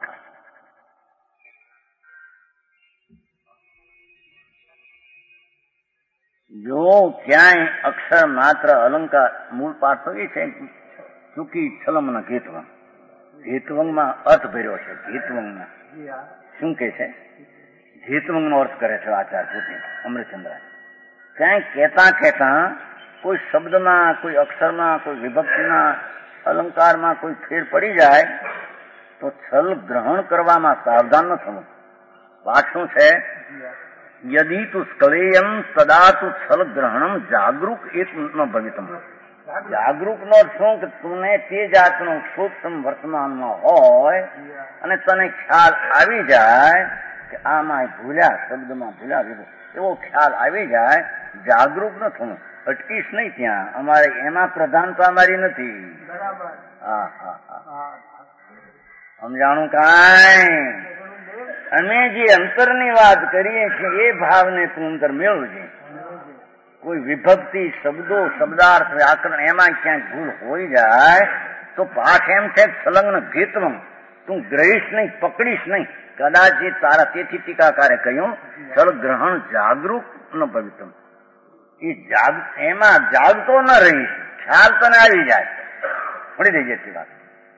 જો ક્યાંય અક્ષર માત્ર અલંકાર મૂળ પાઠ તો એ છે ચૂકી છલમના ઘેતવંગ. ઘેતવંગમાં અર્થ ભર્યો છે. ઘેતવંગમાં શું કે છે? ઘેતવંગનો અર્થ કરે છે આચાર્ય પોતે અમૃતચંદ્ર. ક્યાંય કહેતા કહેતા કોઈ શબ્દમાં, કોઈ અક્ષરમાં, કોઈ વિભક્તિમાં, અલંકારમાં કોઈ ફેર પડી જાય તો છલ ગ્રહણ કરવામાં સાવધાન ન થવું. વાત શું છે? યદિ તુ સ્કલેયમ સદા તુ છલ ગ્રહણમ જાગૃત એક ન ભવિતમ. જાગૃત નો શું કે તુને તે જાતનો સૂક્ષ્મ વર્તમાનમાં હોય અને તને ખ્યાલ આવી જાય કે આમાં ભૂલ્યા, શબ્દમાં ભૂલ્યા, એવો ખ્યાલ આવી જાય, જાગૃત ન થવું. અટકીશ નહીં ત્યાં. અમારે એમાં પ્રધાનતા અમારી નથી. હા હા હા, સમજાણું કાંઈ? અમે જે અંતરની વાત કરીએ છીએ એ ભાવને તું અંદર મેળવજે. કોઈ વિભક્તિ, શબ્દો, શબ્દાર્થ, વ્યાકરણ એમાં ક્યાંક ભૂલ હોઈ જાય તો પાઠ એમ છે સંલગ્ન ગીતમ, તું ગ્રહીશ નહીં, પકડીશ નહીં. કદાચ એ તારા, તેથી ટીકાકારે કહ્યું સળ ગ્રહણ જાગૃત ન ભવિતમ. એ એમાં જાગતો ન રહીશ, ખ્યાલ તને આવી જાય, પડી રહી જતી વાત.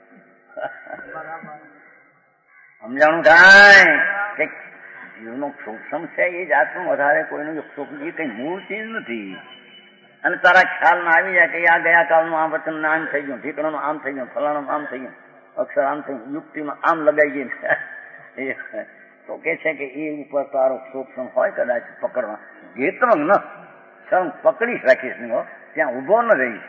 સમજાણું કાંઈ? કે જીવનો સૂક્ષ્મ છે એ જાતનું વધારે કોઈનું સૂક્ષ્મ એ કઈ મૂળ ચીજ નથી. અને તારા ખ્યાલમાં આવી જાય કે આ ગયા કાળનું આ વચન આમ થઈ ગયું, ઠીકણાનું આમ થઈ ગયું, ફલાણું આમ થઈ ગયું, અક્ષર આમ થઈ ગયું, યુક્તિમાં આમ લગાઈ ગઈ, તો કે છે કે એ ઉપર તારો સૂક્ષ્મ હોય કદાચ પકડવા. ગેતમ ન સમ પકડીશ રાખીશ નહીં હો, ત્યાં ઉભો ન રહીશ.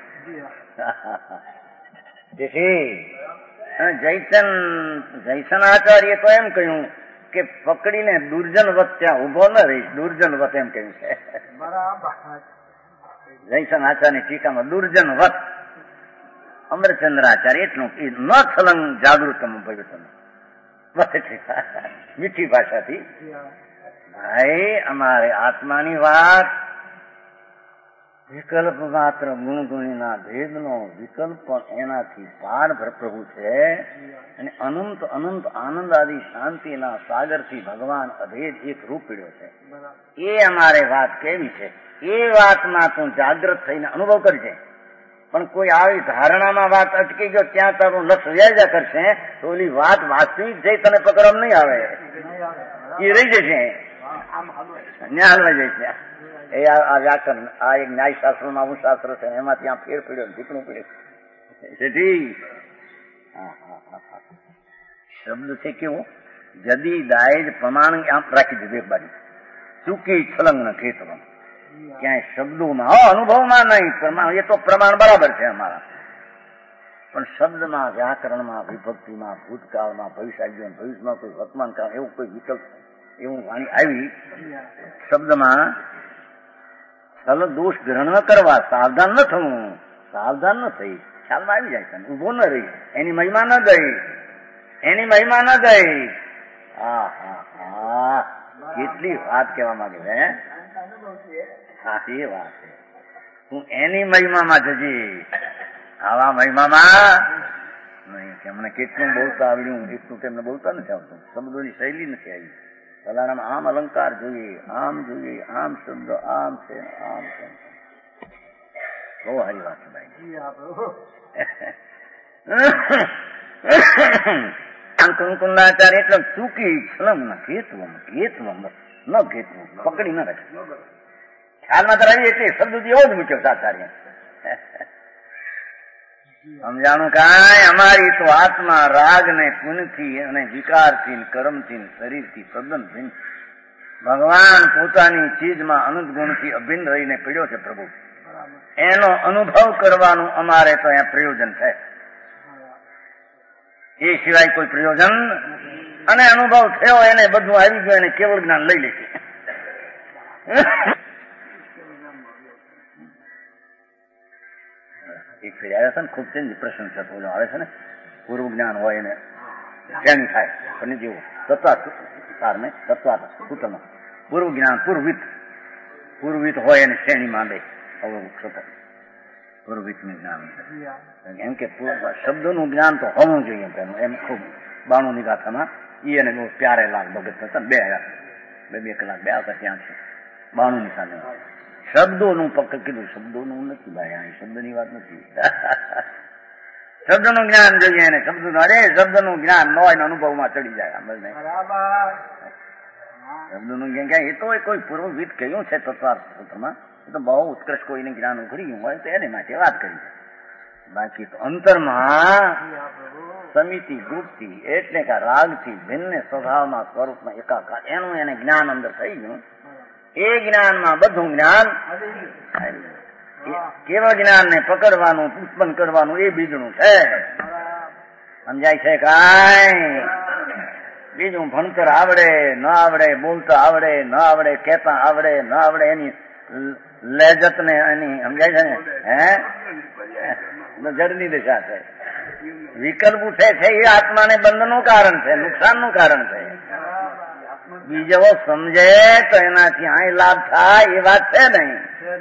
જયસન આચાર્ય તો એમ કહ્યું કે પકડીને દુર્જનવત ત્યાં ઉભો ન રહીશ, દુર્જનવત એમ કહ્યું છે. જયસન આચાર્યની ટીકામાં દુર્જનવત. અમરચંદ્રાચાર્ય એટલું ન છલંગ જાગૃતમ ભવિતમ. મીઠી ભાષાથી ભાઈ અમારે આત્માની વાત વિકલ્પ માત્ર ગુણગુણીના ભેદનો વિકલ્પ પણ એનાથી પાર પ્રભુ છે. અને અનંત અનંત આનંદ આદિ શાંતિના સાગરથી ભગવાન અભેદ એક રૂપ પીડ્યો છે. એ અમારે વાત કેવી છે એ વાતમાં તું જાગૃત થઈને અનુભવ કરજે. પણ કોઈ આવી ધારણામાં વાત અટકી ગયો ત્યાં તારું લક્ષ વ્યાજા કરશે તો ઓલી વાત વાસ્તવિક જઈ તને પકડવામાં નહીં આવે, એ રહી જશે, ન્યા હલવાઈ જશે. એ આ વ્યાકરણ, આ એક ન્યાય શાસ્ત્રમાં આવું શાસ્ત્ર છે, એમાં ત્યાં ફેર પીડ્યો, ટીકણું પીડ્યું. શબ્દ છે કેવો જદી દાયજ પ્રમાણ આમ રાખી દીધું એક બાજુ, ચૂકી છલંગ ન ખેતમાં ક્યાંય શબ્દોમાં, અનુભવમાં નહીં. એ તો પ્રમાણ બરાબર છે અમારા, પણ શબ્દમાં, વ્યાકરણમાં, વિભક્તિમાં, ભૂતકાળમાં, ભવિષ્યમાં કોઈ વર્તમાન કાળ એવું કોઈ વિકલ્પ એવું વાણી આવી શબ્દમાં છલ દોષ ગ્રહણ ન કરવા, સાવધાન ન થવું, સાવધાન ન થઈ, ખ્યાલમાં આવી જાય છે, ઉભો ન રહી, એની મહિમા ન ગઈ, એની મહિમા ન ગઈ. હા હા હા, કેટલી વાત કહેવા માંગે છે. હા એ વાત છે. તું એની મહિમામાં જજે, આવા મહિમામાં નહીં. કે અમને કેટલું બોલતા આવડ્યું એટલું તેમને બોલતા નથી આવતું, શબ્દોની શૈલી નથી આવી. ફલાણામાં આમ અલંકાર જોઈએ, આમ જોઈએ, આમ શબ્દ આમ છે, આમ છે. બહુ સારી વાત છે ભાઈ. કંકુંડાચાર્ય એટલે ચૂકી છલમ ન ઘેતવમ, ઘેતવમ ન ઘેતવું, પકડી ન રાખે. ખ્યાલમાં તો રહી એટલે શબ્દ એવો જ મૂક્યો આચાર્ય. સમજાણું કાંઈ? અમારી તો આત્મા રાગ ને પુણ્યથી અને વિકારથી, કર્મથી, શરીરથી તદ્દન ભિન્ન. ભગવાન પોતાની ચીજમાં અનંત ગુણથી અભિન્ન રહીને પીડ્યો છે પ્રભુ. એનો અનુભવ કરવાનું અમારે તો અહીંયા પ્રયોજન છે, એ સિવાય કોઈ પ્રયોજન. અને અનુભવ થયો એને બધું આવી ગયું, એને કેવળ જ્ઞાન લઈ લીધું. એક ફેરી આવ્યા છે ને, ખૂબ તેની પ્રશ્ન છે આવે છે ને, પૂર્વ જ્ઞાન હોય એને શ્રેણી થાય, પણ જેવું તત્વાર્થ સૂત્રમાં પૂર્વ જ્ઞાન પૂર્વિત હોય એને શ્રેણી માંડે. પૂર્વિતનું જ્ઞાન એમ કે શબ્દોનું જ્ઞાન તો હોવું જોઈએ એમ ખૂબ 92 ની ગાથામાં એ એને બહુ પ્યારે લાગ ભગત હતા. 2 કલાક બે આવતા ત્યાં છે 92 ની સામે શબ્દોનું પક્ક કીધું. શબ્દોનું નથી ભાઈ, આ શબ્દની વાત નથી. શબ્દનું જ્ઞાન જોઈએ ને શબ્દનું જ્ઞાન ન હોય ને અનુભવમાં ચડી જાય. શબ્દનું જ્ઞાન એ તો કોઈ પૂર્વવિદ કહ્યું છે તત્વાર્થ સૂત્રમાં, એ તો બહુ ઉત્કૃષ્ટ કોઈને જ્ઞાન ઉઘડી ગયું હોય તો એને માટે વાત કરી. બાકી તો અંતરમાં સમિતિ ગ્રુપથી એટલે કે રાગથી ભિન્ન સ્વભાવમાં સ્વરૂપમાં એકાકાર એનું એને જ્ઞાન અંદર થઈ ગયું. એ જ્ઞાનમાં બધું જ્ઞાન, કેવા જ્ઞાન ને પકડવાનું, ઉત્પન્ન કરવાનું એ બીજનું છે. સમજાય છે કાંઈ? બીજું ભણતર આવડે ન આવડે, બોલતા આવડે ન આવડે, કહેતા આવડે ન આવડે, એની લેજત ને એની સમજાય છે ને હે જડની દશા છે. વિકલ્પ ઉઠે છે એ આત્માને બંધનું કારણ છે, નુકસાનનું કારણ છે. બીજો સમજે તો એનાથી અહીં લાભ થાય એ વાત છે નહીં.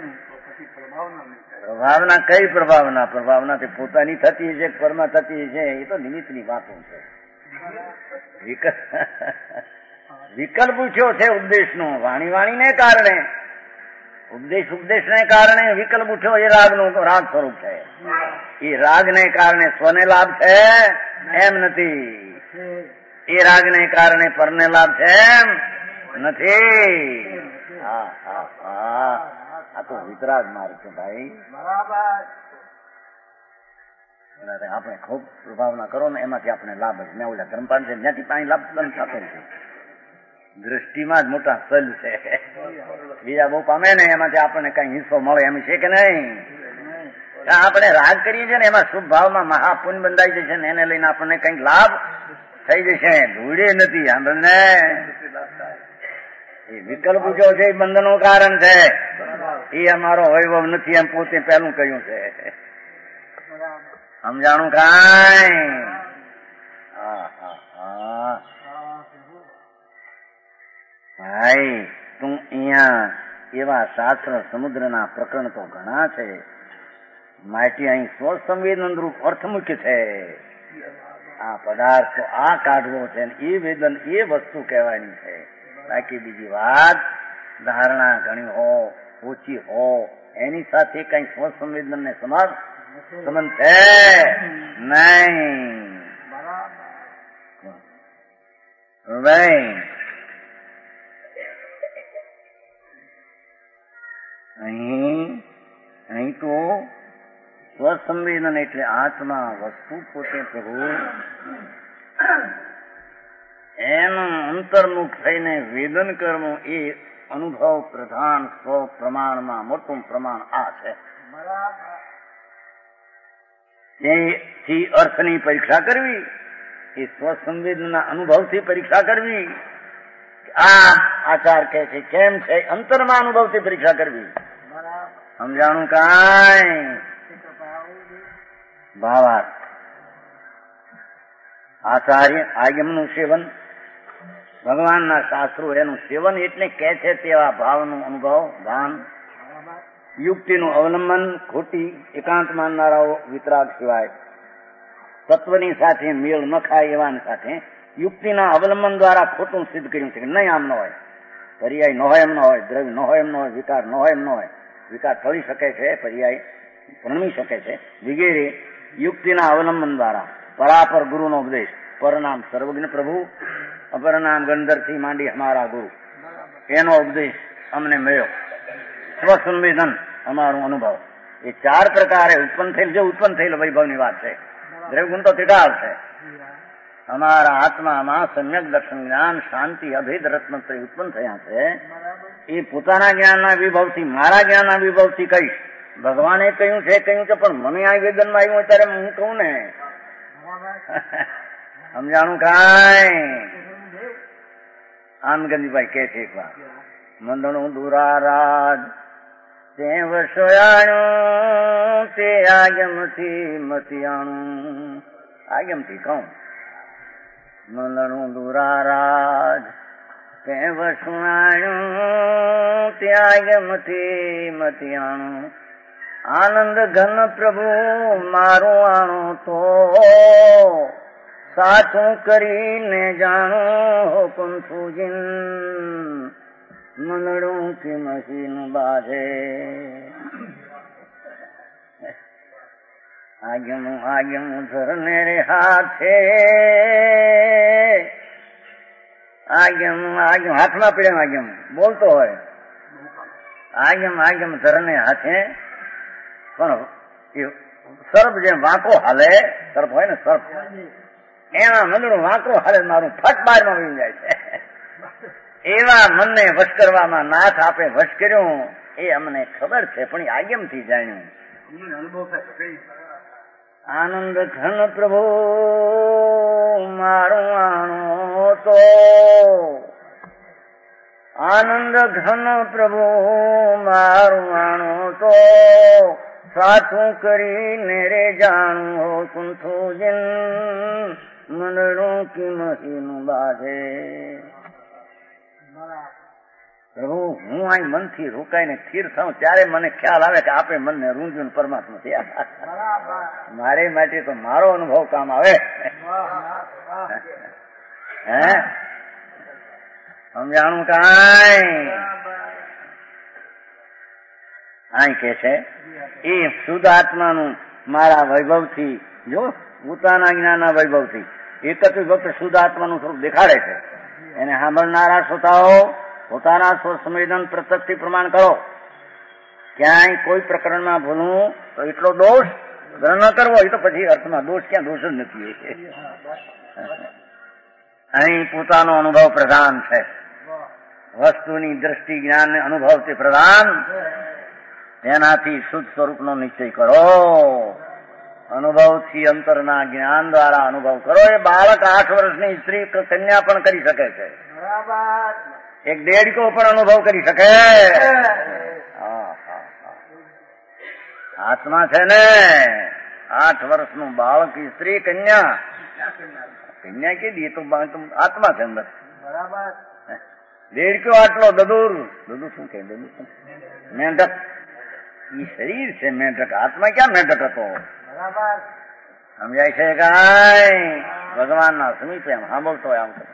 પ્રભાવના કઈ પ્રભાવના? પ્રભાવના તે પોતાની થતી છે, પરમાં થતી છે, એ તો નિમિત્તની વાતો છે. વિકલ્પ પૂછ્યો છે ઉપદેશનો, વાણીને કારણે, ઉપદેશને કારણે વિકલ્પ ઉઠ્યો. એ રાગ સ્વરૂપ છે. એ રાગને કારણે સ્વને લાભ છે એમ નથી. એ રાગને કારણે પરને લાભ છે એમ નથી. આ તો વિતરાગ માર્ગ છે ભાઈ. આપણે ખૂબ પ્રભાવના કરો ને એમાંથી આપણે લાભ જ. મેં ઓલા ધર્મપાલ છે જ્યાંથી પાણી લાભ બંધ થતો છે. દ્રષ્ટિમાં જ મોટા સલ છે. બીજા બહુ પામે ને એમાંથી આપણને કઈ હિસ્સો મળે એમ છે કે નહીં? આપણે રાગ કરીએ છીએ ને એમાં શુભ ભાવમાં મહાપુન બંધાઈ જશે ને એને લઈને આપણને કઈક લાભ થઈ જશે. ધૂળે નથી આપણને. એ વિકલ્પ જો છે એ બંધનનું કારણ છે. એ અમારો વૈભવ નથી એમ પોતે પહેલું કહ્યું છે. સમજાણું કાંઈ? ભાઈ તું અહીંયા એવા શાસ્ત્ર સમુદ્રના પ્રકરણ તો ઘણા છે. માટી અહીં સ્વસંવેદન રૂપ અર્થ મુખ્ય છે. આ પદાર્થ તો આ કાઢવો છે ને એ વેદન એ વસ્તુ કહેવાની છે. બાકી બીજી વાત ધારણા ઘણી હો ઓછી હો એની સાથે કઈ સ્વસંવેદન ને સંબંધ છે નહીં. અહીં તો સ્વસંવેદન એટલે આત્મા વસ્તુ પોતે પ્રભુ એનું અંતર્મુખ થઈને વેદન કરવું એ અનુભવ પ્રધાન સ્વ પ્રમાણમાં મોટું પ્રમાણ આ છે. તેથી અર્થની પરીક્ષા કરવી એ સ્વસંવેદનના અનુભવથી પરીક્ષા કરવી. આ આચાર કે છે કેમ છે અંતરમાં અનુભવથી પરીક્ષા કરવી. સમજાણું કાંઈ? ભાવાર્થ આચાર્ય આગમનું સેવન, ભગવાનના શાસ્ત્રો એનું સેવન એટલે કે છે તેવા ભાવનું અનુભવ ભાન, યુક્તિનું અવલંબન, ખોટી એકાંત માનનારાઓ વિતરાગ સિવાય તત્વની સાથે મેળ ન ખાય એવાની સાથે યુક્તિના અવલંબન દ્વારા ખોટું સિદ્ધ કર્યું છે કે નહીં આમ ન હોય, પર્યાય ન હોય એમ ન હોય, દ્રવ્ય ન હોય એમ ન હોય, વિકાર ન હોય એમ ન હોય. વિકાર થઈ શકે છે, પર્યાય ભણવી શકે છે વગેરે યુક્તિના અવલંબન દ્વારા પરાપર ગુરુનો ઉપદેશ. પરનામ સર્વજ્ઞ પ્રભુ, અપરનામ ગંધર્થી માંડી અમારા ગુરુ, એનો ઉપદેશ અમને મળ્યો. સ્વસંવેદન અમારું અનુભવ એ ચાર પ્રકારે ઉત્પન્ન થયેલ વૈભવની વાત છે. દ્રવ્યગુણ તો ત્રિકાળ છે. અમારા આત્મામાં સમ્યક દર્શન જ્ઞાન શાંતિ અભેદ રત્નત્રય ઉત્પન્ન થયા છે. એ પોતાના જ્ઞાનના વિભવથી મારા જ્ઞાનના વિભવથી કહીશ. ભગવાને કહ્યું છે પણ મને આ વેદનમાં આવ્યું ત્યારે હું કહું ને. સમજાણું કાંઈ? આનંદગંજીભાઈ કે છે એક વાર મંદણું દુરારાજ તે વસોયાણું તે આગમથી મતિયાણું. આગમથી કહું મંદણું દુરારાજ તે વસોયાણું તે આગમથી મતિયાણું. આનંદ ઘન પ્રભુ મારું આણું તો સાચું કરીને જાણું હુકમ સુજીન મંદડું કે મસીન બાજે. આગમ ધરને રે હાથે આગમ હાથમાં પીડે આગમ બોલતો હોય. આગમ ધરને હાથે પણ સર્પ જેમ વાંકો હાલે, સર્પ હોય ને સર્પ એમાં મંદડું વાંકો હાલે મારું ફટ બારમાં વી જાય છે. એવા મનને વશ કરવામાં નાથ આપે વશ કર્યું એ અમને ખબર છે પણ આગમથી જાણ્યું. આનંદ ઘન પ્રભુ મારું આણો તો આનંદ ઘન પ્રભુ મારું માણો તો સાચું કરીને રે જાણું હો કુંથો જન મનડું કી મહીનું બાધે. પ્રભુ હું અહીં મનથી રોકાઈને સ્થિર થાઉં ત્યારે મને ખ્યાલ આવે કે આપે મનને રૂંઝું પરમાત્મા થયા. મારે માટે તો મારો અનુભવ કામ આવે. હે સમજાણું કાંઈ અહીં કે છે એ શુદ્ધ આત્માનું મારા વૈભવથી જો પોતાના જ્ઞાનના વૈભવથી એક જ વખત શુદ્ધ આત્માનું સ્વરૂપ દેખાડે છે. એને સાંભળનારા શ્રોતાઓ પોતાના સ્વસંવેદન પ્રત્યક્ષથી પ્રમાણ કરો. ક્યાંય કોઈ પ્રકરણમાં ભૂલવું તો એટલો દોષ ગ્રહણ ન કરવો. એ તો પછી અર્થમાં દોષ ક્યાં દોષ જ નથી. અહીં પોતાનો અનુભવ પ્રધાન છે. વસ્તુની દ્રષ્ટિ જ્ઞાન અનુભવ તે પ્રધાન. તેનાથી શુદ્ધ સ્વરૂપનો નિશ્ચય કરો. અનુભવથી અંતરના જ્ઞાન દ્વારા અનુભવ કરો. એ બાળક 8 વર્ષની સ્ત્રી કન્યા પણ કરી શકે છે. એક દેડકો પણ અનુભવ કરી શકે. આત્મા છે ને 8 વર્ષનું બાળક સ્ત્રી કન્યા કન્યા કે દી તો આત્મા છે અંદર. દેડકો આટલો દદુર શું કે મેંઢક એ શરીર છે મેંઢક. આત્મા ક્યાં મેંઢક હતો? સમજાય છે કાંઈ? ભગવાનના સમીપે એમ સાંભળતો હોય આમ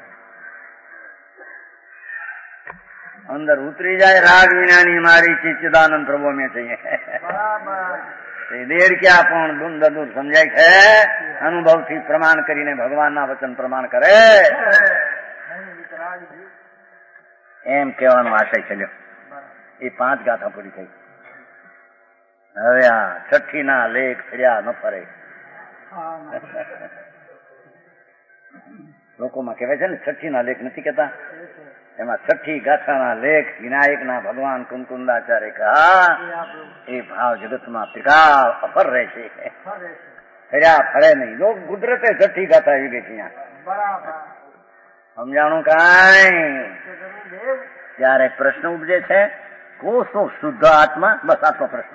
અંદર ઉતરી જાય. રાગ વિનાની મારી ચિદાનંદ પ્રભુ મેં चाहिए. દેડ ક્યાં પણ દુંદ દૂર સમજાય છે. અનુભવથી પ્રમાણ કરીને ભગવાનના વચન પ્રમાણ કરે એમ કહેવાનો આશય ચલ્યો. એ 5 ગાથા પૂરી થઈ. હવે આ 6ઠ્ઠી ના લેખ ફર્યા ન ફરે. લોકોમાં કહેવાય છે ને 6ઠ્ઠી ના લેખ નથી કેતા. એમાં 6ઠ્ઠી ગાથાના લેખ વિનાયકના ભગવાન કુંકુંદાચાર્ય કહા એ ભાવ જગતમાં ત્રિકાળ અફર રહે છે. ફર્યા ફરે નહીં. લોક કુદરતે 6ઠ્ઠી ગાથા આવી ગઈ ત્યાં. સમજાણું કાંઈ? ત્યારે પ્રશ્ન ઉપજે છે કોસો શુદ્ધ આત્મા. બસ આટલો પ્રશ્ન.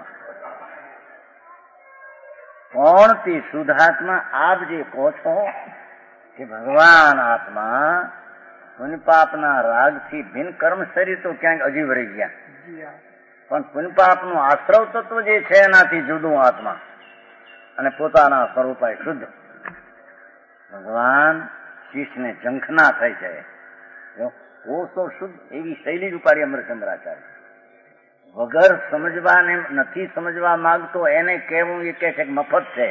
કોણ તે શુદ્ધ આત્મા? આપ જે કહો છો કે ભગવાન આત્મા પુણ્યપાપના રાગથી ભિન્ન કર્મ શરીર તો ક્યાંક અજીવ રહી ગયા. પણ પુણ્યપાપનું આશ્રવ તત્વ જે છે એનાથી જુદું આત્મા અને પોતાના સ્વરૂપે શુદ્ધ. ભગવાન શિષ્યને ઝંખના થઈ જાય. કોસો શુદ્ધ એવી શૈલી જ ઉપાડી અમરચંદ્રાચાર્ય. વગર સમજવાને નથી સમજવા માંગતો એને કહેવું એ કહે છે કે મફત છે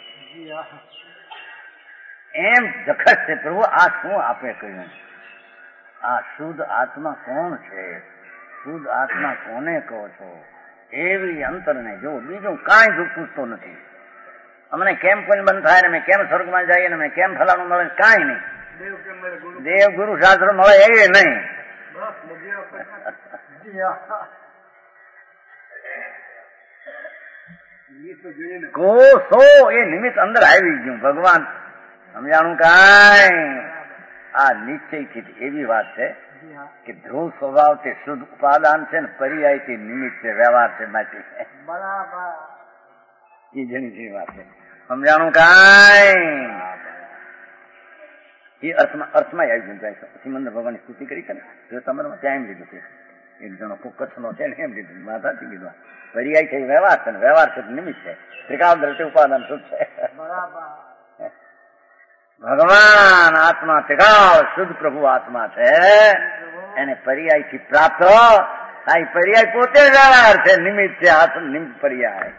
એમ જખત છે. પ્રભુ આ શું આપે કહ્યું? આ શુદ્ધ આત્મા કોણ છે? શુદ્ધ આત્મા કોને કહો છો? એવી અંતરને જો બીજું કાંઈ દુઃખ પૂછતો નથી. અમને કેમ પુણ્ય બંધ થાય ને અમે કેમ સ્વર્ગમાં જઈએ ને અમે કેમ ફલાણું મળે કાંઈ નહીં. દેવ ગુરુ શાસ્ત્ર મળે એ નહીં. કોસો એ નિમિત્ત અંદર આવી ગયું. ભગવાન સમજાણું કાંઈ? આ નિશ્ચયથી એવી વાત છે કે ધ્રુવ સ્વભાવ તે શુદ્ધ ઉપાદાન છે ને પર્યાયથી નિમિત્ત છે, વ્યવહાર છે માટી. એ જેની વાત છે. સમજાણું કાંઈ? એ અર્થમાં આવી ગયું. સિમંદર ભગવાનની સ્તુતિ કરી છે ને જો તમારે ત્યાં એમ લીધું છે. એક જણો કચ્છનો છે ને એમ લીધું માથાથી લીધું. પર્યાય છે વ્યવહાર છે ને વ્યવહાર છે નિમિત્ત છે. ત્રિકાળ દ્રષ્ટિ ઉપાદાન શુદ્ધ છે. ભગવાન આત્મા ત્રિકાળ શુદ્ધ પ્રભુ આત્મા છે. એને પર્યાયથી પ્રાપ્ત થાય. પર્યાય પોતે વ્યવહાર છે, નિમિત્ત છે. આત્મ નિમિત્ત પર્યાય.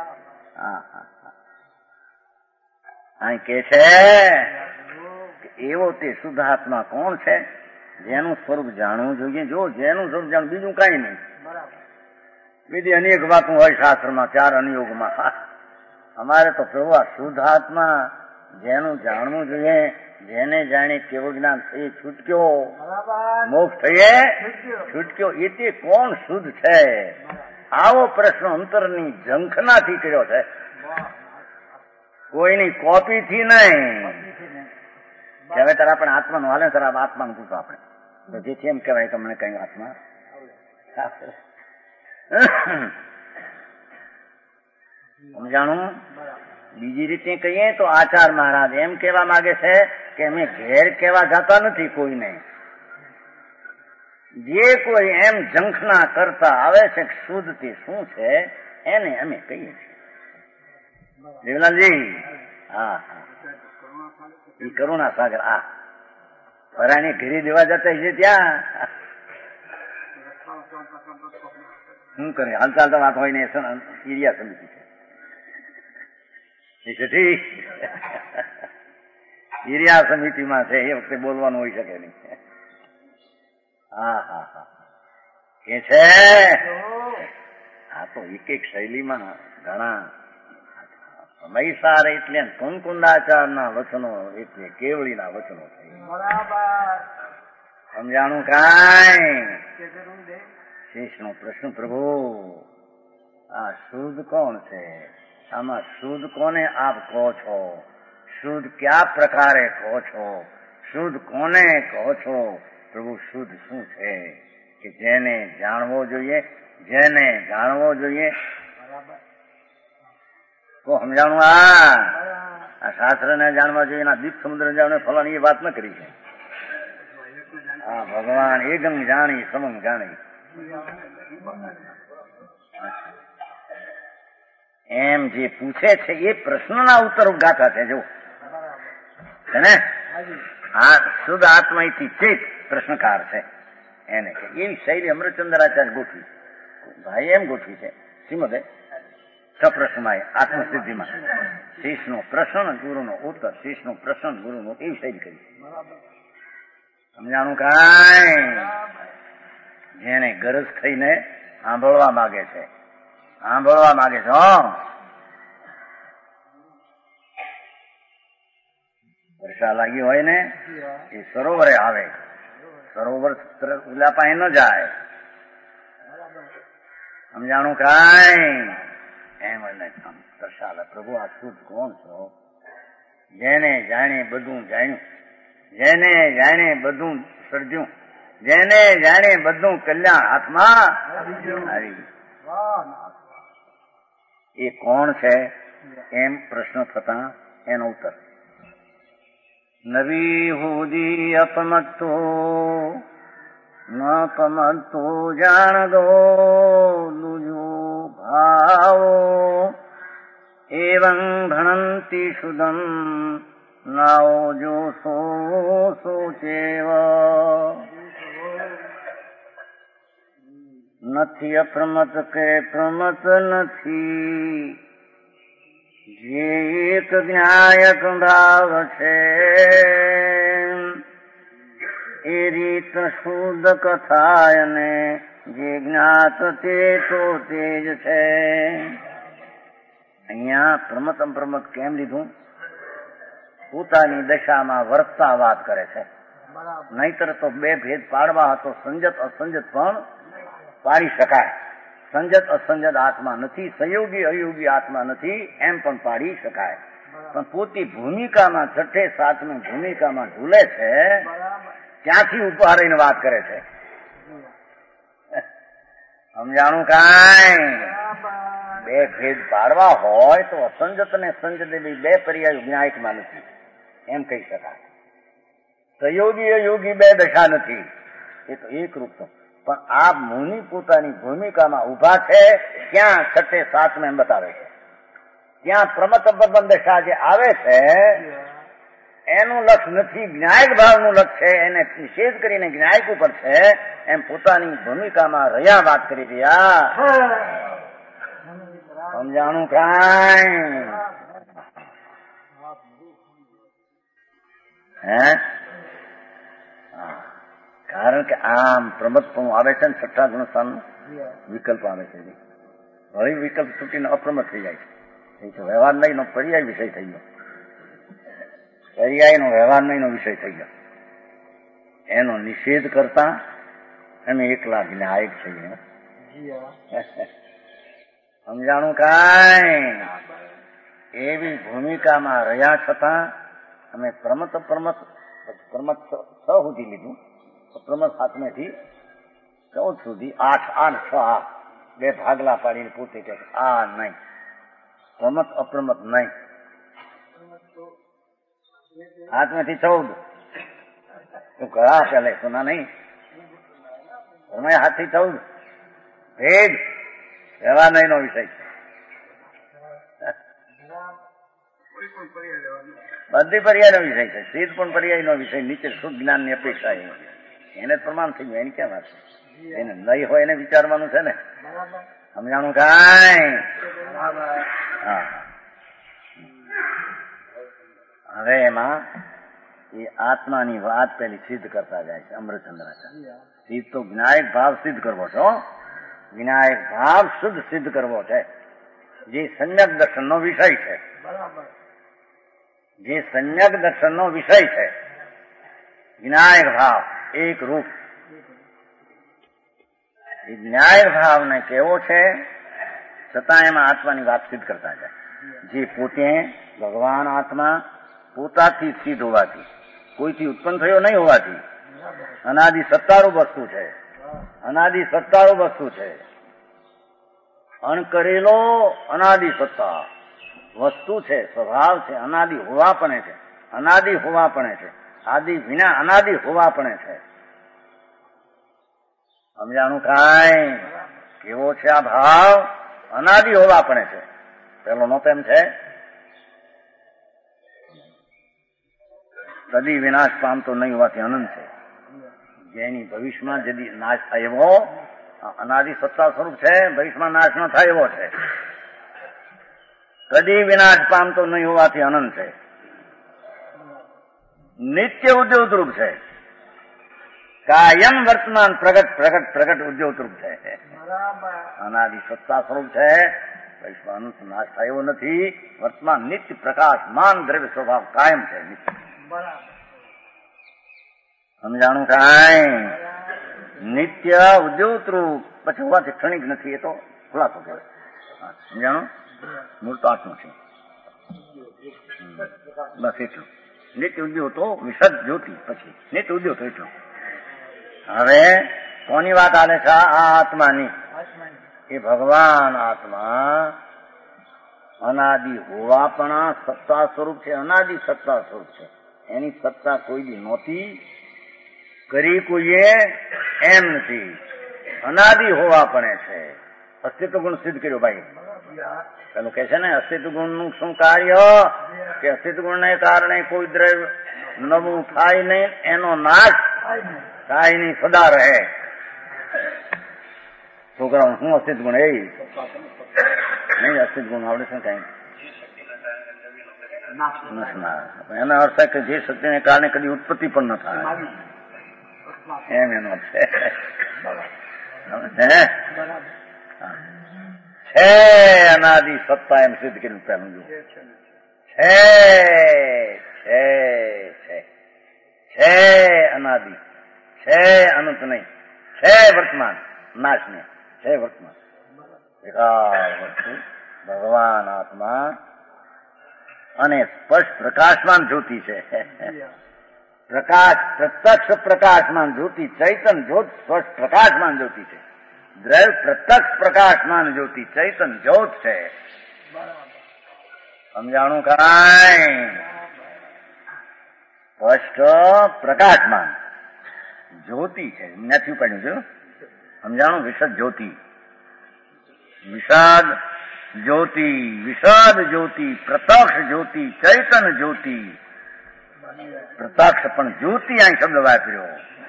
અહીં કે છે એવો તે શુદ્ધ આત્મા કોણ છે જેનું સ્વરૂપ જાણવું જોઈએ. જો જેનું સ્વરૂપ જાણવું બીજું કઈ નહીં. બીજી અનેક વાતો હોય શાસ્ત્રમાં 4 અનુયોગમાં. અમારે તો પ્રભુ આ શુદ્ધ આત્મા જેનું જાણવું જોઈએ, જેને જાણી કેવું જ્ઞાન થયે છૂટક્યો, મોક્ષ થયે છૂટક્યો. એ તે કોણ શુદ્ધ છે? આવો પ્રશ્ન અંતરની ઝંખનાથી કર્યો છે. કોઈની કોપીથી નહીં. હવે તારા આપણે આત્માનું હાલે તારા આત્માનું પૂછો. આપણે તો જેથી એમ કહેવાય કે મને કઈ વાતમાં સમજાણું. બીજી રીતે કહીએ તો આચાર મહારાજ એમ કહેવા માંગે છે કે અમે ઘેર કહેવા જતા નથી કોઈને. જે કોઈ એમ ઝંખના કરતા આવે છે કે શુદ્ધથી શું છે એને અમે કહીએ છીએ. દેવલાલજી, હા હા, એ કરુણા સાગર. આ પરાની ઘેરી દેવા જતા છે ત્યાં શું કરે હાલચાલ તો વાત હોય ને એરિયા સમિતિ છે એરિયા સમિતિમાં છે એ વખતે બોલવાનું હોઈ શકે નહીં. હા હા હા એ છે. હા તો એક એક શૈલીમાં ઘણા સમયસાર એટલે કુંકુંદાચારના વચનો એટલે કેવળીના વચનો છે. સમજાણું કાંઈ? શેષનો પ્રશ્ન, પ્રભુ આ શુદ્ધ કોણ છે? આમાં શુદ્ધ કોને આપ કહો છો? શુદ્ધ કયા પ્રકારે કહો છો? શુદ્ધ કોને કહો છો? પ્રભુ શુદ્ધ શું છે કે જેને જાણવો જોઈએ, જેને જાણવો જોઈએ. તો સમજાણું. આ શાસ્ત્ર ને જાણવા જોઈએ, એના દીપ સમુદ્ર જાણે ફલાની એ વાત ન કરી છે. હા ભગવાન એકમ જાણી સમમ જાણી એમ જે પૂછે છે એ પ્રશ્નના ઉત્તર ગાથા છે. જો છે ને આ શુદ્ધ આત્માથી ચેત પ્રશ્નકાર છે એને કે એવી શૈલી અમૃતચંદ્રાચાર્ય ગોઠવી. ભાઈ એમ ગોઠવી છે શ્રીમદે સપ્રશ્નમાં આત્મસિદ્ધિમાં શીશનો પ્રશ્ન ગુરુનો ઉત્તર, શીશનો પ્રશ્ન ગુરુનો, એવી શૈલી કરી. સમજાણું કાંઈ? જેને ગરજ થઈને સાંભળવા માંગે છે, સાંભળવા માંગે છે. વર્ષા લાગી હોય ને એ સરોવરે આવે, સરોવર ઓલા પાસે ન જાય. સમજાણું કાંઈ? એમ દર્શાવે પ્રભુ આ શુદ્ધ કોણ છો? જેને જાણે બધું જાણ્યું, જેને જાણે બધું સર્જ્યું, જેને જાણે બધું કલ્યાણ હાથમાં આવી. એ કોણ છે? એમ પ્રશ્ન થતા એનો ઉત્તર નવી હુદી અપમત્તો ન પમત્તો જાણ દો દુજો ભાવો એવં ભણંતી શુદમ નાઓ જો સોચેવ નથી અપ્રમત કે પ્રમત નથી જે એક ન્યાયક ભાવ છે એ રીત શુદ્ધ કથા અને જે જ્ઞાત તે તો તેજ છે. અહીંયા પ્રમત અપ્રમત કેમ લીધું? પોતાની દશામાં વર્તતા વાત કરે છે. નહીતર તો બે ભેદ પાડવા હતો, સંજત અસંજત પણ પાડી શકાય. સંજત અસંજત આત્મા નથી, સંયોગી અયોગી આત્મા નથી, એમ પણ પાડી શકાય. પણ પોતી ભૂમિકામાં છઠ્ઠે સાતમી ભૂમિકામાં ઝૂલે છે, ત્યાંથી ઉભા રહીને વાત કરે છે. સમજાણું કાંઈ? બે ભેદ પાડવા હોય તો અસંજત ને સંજત બે પર્યાય ન્યાયકમાં નથી એમ કહી શકાય. સંયોગી અયોગી બે દશા નથી, એ તો એક રૂપ. પણ આ મુનિ પોતાની ભૂમિકામાં ઉભા છે, ત્યાં છઠ્ઠે સાતમે એમ બતાવે છે. ત્યાં પ્રમત અપ્રમત દશા જે આવે છે એનું લક્ષ નથી, જ્ઞાયક ભાવનું લક્ષ છે. એને નિષેધ કરીને જ્ઞાયક ઉપર છે, એમ પોતાની ભૂમિકામાં રહ્યા વાત કરી રહ્યા. સમજાણું કાંઈ? હે? કારણ કે આમ પ્રમતપણું આવે છે ને છઠ્ઠા ગુણસ્થાન વિકલ્પ આવે છે. હવે વિકલ્પ છૂટીને અપ્રમત થઈ જાય છે. એ તો વ્યવહાર નહીં નો પર્યાય વિષય થઈ ગયો, પર્યાય નો વ્યવહાર નહીં નો વિષય થઈ ગયો. એનો નિષેધ કરતા અમે એકલા જ્ઞાયક છીએ. સમજાણું કાંઈ? એવી ભૂમિકામાં રહ્યા છતાં અમે પ્રમત અપ્રમત પ્રમત સુધી લીધું, અપ્રમત 7મેથી 14 સુધી 8, 6 બે ભાગલા પાડીને પોતે કહે આ નહીં, પ્રમત અપ્રમત નહીં. 7મેથી 14 તું કરા પેલે સુના નહીં, 7થી 14 ભેદ રહેવા નહીં નો વિષય છે. બધી પર્યાયનો વિષય છે. સિદ્ધ પણ પર્યાયનો વિષય. નીચે શુદ્ધ જ્ઞાનની અપેક્ષા એને પ્રમાણ થઈ ગયું. એની ક્યાં વાત છે? એને નહીં હોય એને વિચારવાનું છે ને. સમજાણું કાંઈ? હા. હવે એમાં એ આત્માની વાત પેલી સિદ્ધ કરતા જાય છે અમૃતચંદ્રાચાર્ય. સિદ્ધ તો વિનાયક ભાવ સિદ્ધ કરવો છે. વિનાયક ભાવ શુદ્ધ સિદ્ધ કરવો છે, જે સંયક દર્શનનો વિષય છે. જે સંયક દર્શનનો વિષય છે વિનાયક ભાવ એક રૂપ. એ વિનાયક ભાવને કેવો છે છતાં એમાં આત્માની વાત સિદ્ધ કરતા જાય. જે પોતે ભગવાન આત્મા પોતાથી સિદ્ધ હોવાથી, કોઈથી ઉત્પન્ન થયો નહીં હોવાથી અનાદિ સત્તારૂપ વસ્તુ છે. અનાદિ સત્તારૂપ વસ્તુ છે. અણકરેલો અનાદિ સત્તા વસ્તુ છે, સ્વભાવ છે. અનાદિ હોવા પણ છે, અનાદિ હોવા પણ છે, આદિ વિના અનાદિ હોવા પણ છે. સમજાણું કાંઈ? કેવો છે આ ભાવ? અનાદિ હોવા પણ છે. પેલો નો તેમ છે કદી વિનાશ પામતો નહીં હોવાથી અનંત છે. જેની ભવિષ્યમાં જદી નાશ થાય એવો અનાદિ સત્તા સ્વરૂપ છે, ભવિષ્યમાં નાશ ન થાય એવો છે. કદી વિનાશ પામતો નહીં હોવાથી અનંત છે. નિત્ય ઉદ્યોગરૂપ છે. કાયમ વર્તમાન પ્રગટ પ્રગટ પ્રગટ ઉદ્યોગરૂપ છે. અનાદિ સત્તા સ્વરૂપ છે. ભવિષ્યમાં અનંત નાશ થાય એવો નથી. વર્તમાન નિત્ય પ્રકાશમાન દ્રવ્ય સ્વભાવ કાયમ છે. સમજાણું કાંઈ? નિત્ય ઉદ્યોગરૂપ પછી હોવાથી ક્ષણિક નથી. એ તો ખુલાસો કહેવાય. સમજાણું? મૂળ તો આટલું છે. બસ એટલું. નિત્ય ઉદ્યોગ તો વિશદ જ્યોતિ, પછી નિત્ય ઉદ્યોગ તો એટલું. હવે કોની વાત આલે છે? આ આત્માની. એ ભગવાન આત્મા અનાદિ હોવા પણ સત્તા સ્વરૂપ છે. અનાદિ સત્તા સ્વરૂપ છે. એની સત્તા કોઈ દી નહોતી, કરી કોઈએ એમ નથી. અનાદિ હોવા પણ છે. અસ્તિત્વ ગુણ સિદ્ધ કર્યો ભાઈ. પેલું કે છે ને અસ્તિત્વ ગુણ નું શું કાર્ય? કે અસ્તિત્વ ગુણ ને કારણે કોઈ દ્રવ્ય નવું થાય નહીં, એનો નાશ થાય નહીં, સદા રહે. છોકરાઓ શું અસ્તિત્વ ગુણ? એ નહીં અસ્તિત્વ ગુણ આવડે છે કઈ એનો અર્થ કે જે શક્તિને કારણે કદી ઉત્પત્તિ પણ ન થાય એમ એનો છે. છે અનાદિ સત્તા એમ સિદ્ધ કર્યું. પહેલું જો છે અનાદિ, છે અનંત નહીં, છે વર્તમાન નાશ નહીં, છે વર્તમાન વસ્તુ ભગવાન આત્મા અને સ્પષ્ટ પ્રકાશમાન જ્યોતિ છે. પ્રકાશ પ્રત્યક્ષ પ્રકાશમાન જ્યોતિ, ચૈતન જ્યોત સ્પષ્ટ પ્રકાશમાન જ્યોતિ છે. દ્રવ્ય પ્રત્યક્ષ પ્રકાશમાન જ્યોતિ, ચૈતન જ્યોત છે. સમજાણું કાંઈ? સ્પષ્ટ પ્રકાશમાન જ્યોતિ છે. નથી પડ્યું છે. સમજાણું? વિશદ જ્યોતિ, વિષાદ જ્યોતિ, વિષાદ જ્યોતિ, પ્રત્યક્ષ જ્યોતિ, ચૈતન જ્યોતિ. પ્રત્યક્ષ પણ જ્યોતિ અહીં શબ્દ વાપર્યો.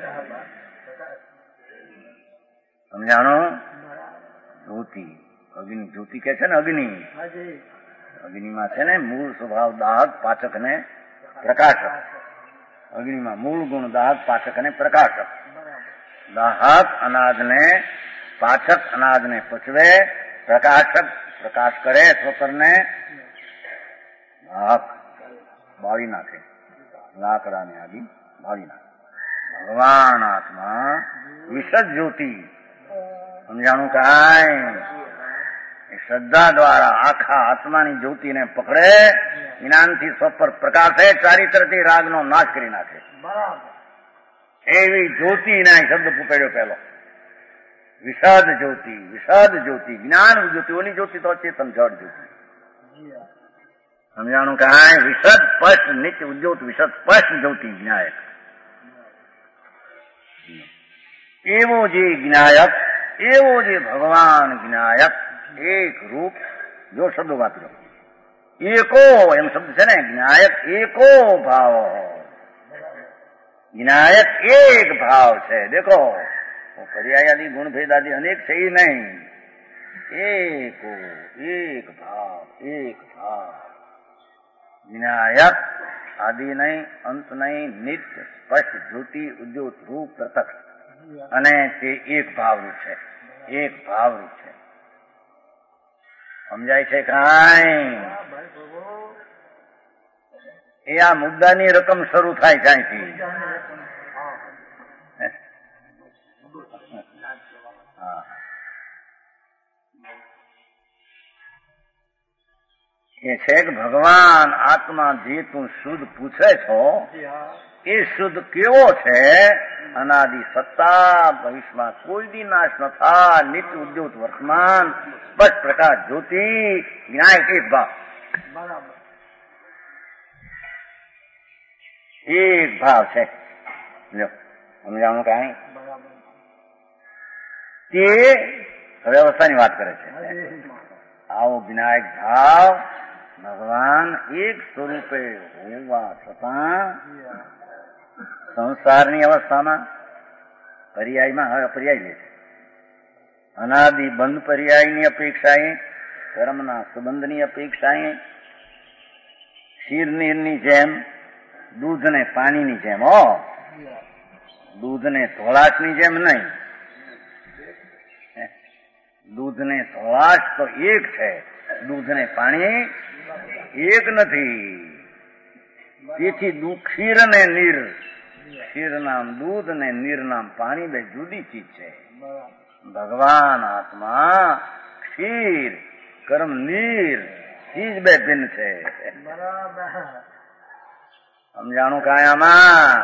સમજાણો? જ્યોતિ, અગ્નિ જ્યોતિ કે છે ને અગ્નિ. અગ્નિમાં છે ને મૂળ સ્વભાવ દાહક, પાચક ને પ્રકાશક. અગ્નિમાં મૂળ ગુણ દાહક, પાચક અને પ્રકાશક. દાહક અનાજને, પાચક અનાજને પચવે, પ્રકાશક પ્રકાશ કરે સ્વતરને, દાહક બાળી નાખે, લાકડાને આદિ બાળી નાખે. ભગવાન આત્મા વિશદ જ્યોતિ. સમજાણું કાંઈ? એ શ્રદ્ધા દ્વારા આખા આત્માની જ્યોતિને પકડે, જ્ઞાનથી સ્વ પર પ્રકાશે, ચારિત્રથી રાગનો નાશ કરી નાખે. એવી જ્યોતિના શબ્દ પૂછ્યો પહેલો. વિષદ જ્યોતિ, વિષદ જ્યોતિ, જ્ઞાન જ્યોતિ. ઓલી જ્યોતિ તો ચેતન જડ જ્યોતિ. સમજાણું કાંઈ? વિશદ સ્પષ્ટ નિત્ય ઉદ્યોત વિશદ સ્પષ્ટ જ્યોતિ જ્ઞાયક. એવો જે જ્ઞાયક, એવો જે ભગવાન જ્ઞાયક, એક રૂપ. જો શબ્દો વાપરો, એકો એમ શબ્દ છે ને, જ્ઞાયક એકો ભાવ. જ્ઞાયક એક ભાવ છે. દેખો પર્યાયાદી ગુણભેદાદી અનેક છે એ નહીં. એકો એક ભાવ, એક ભાવ. જ્ઞાયક આદિ નહીં, અંત નહીં, નિત્ય સ્પષ્ટ જ્યોતિ ઉદ્યોત રૂપ પ્રત્યક્ષ. અને તે એક ભાવરૂપ છે, એક ભાવરૂપ છે. સમજાય છે કાંઈ? એ આ મુદ્દાની રકમ શરૂ થાય ક્યાંયથી? એ છે કે ભગવાન આત્મા જે તું શુદ્ધ પૂછે છો એ શુદ્ધ કેવો છે? અનાદિ સત્તા, ભવિષ્યમાં કોઈ દી નાશ ન થાય, નિત્ય ઉદ્યોત વર્તમાન, સ્પષ્ટ પ્રકાશ જ્યોતિ, જ્ઞાયક એક ભાવ. એક ભાવ છે. લો સમજાણું કાંઈ? તે હવે અવસ્થાની વાત કરે છે. આવો જ્ઞાયક ભાવ ભગવાન એક સ્વરૂપે હોવા છતાં સંસારની અવસ્થામાં પર્યાયમાં હવે પર્યાય લે છે. અનાદિ બંધ પર્યાયની અપેક્ષાએ, કર્મના સંબંધની અપેક્ષાએ, ક્ષીરનીરની જેમ, દૂધ ને પાણીની જેમ. દૂધ ને ધોળાશની જેમ નહીં. દૂધ ને ધોળાશ તો એક છે, દૂધ ને પાણી એક નથી. તેથી ક્ષીર ને નીર, ક્ષીર નામ દૂધ ને નીર નામ પાણી બે જુદી ચીજ છે. ભગવાન આત્મા ક્ષીર, કર્મ નીર, ચીજ બે ભિન્ન છે. સમજાણું કાયામાં?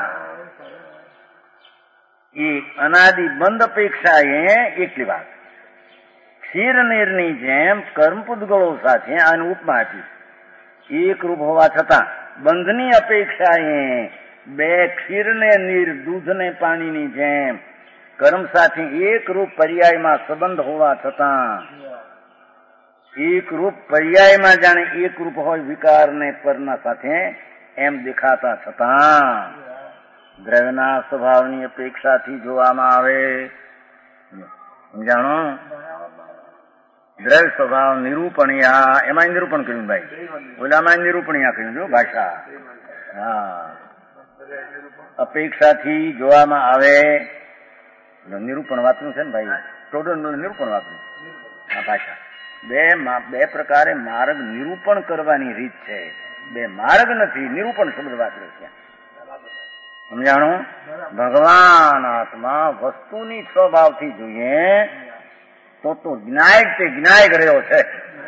એ અનાદિ બંધ અપેક્ષા એ એટલી વાત. ક્ષીર નીરની જેમ કર્મ પૂદગળો સાથે આનું ઉપમા આપી. એક રૂપ હોવા છતાં બંધની અપેક્ષાએ બે ક્ષીર ને નીર, દૂધ ને પાણીની જેમ કર્મ સાથે એક રૂપ પર્યાયમાં સંબંધ હોવા છતાં એક રૂપ પર્યાયમાં જાણે એક રૂપ હોય વિકાર ને પરના સાથે એમ દેખાતા છતાં દ્રવ્યના સ્વભાવની અપેક્ષાથી જોવામાં આવે. સમજાણો? દ્રવ્ય સ્વભાવ નિરૂપણિયા, એમાં નિરૂપણ કર્યું ભાઈ, ઓલામાં નિરૂપણિયા કર્યું. જો ભાષા, હા, અપેક્ષાથી જોવામાં આવે. નિરૂપણ વાતનું છે ને ભાઈ, ટોટલ નિરૂપણ વાતનું આ ભાષા. બે પ્રકારે માર્ગ નિરૂપણ કરવાની રીત છે. બે માર્ગ નથી, નિરૂપણ શબ્દ વાપર્યો છે. સમજાણું? ભગવાન આત્મા વસ્તુની સ્વભાવથી જોઈએ તો જ્ઞાયક તે જ્ઞાયક રહ્યો છે.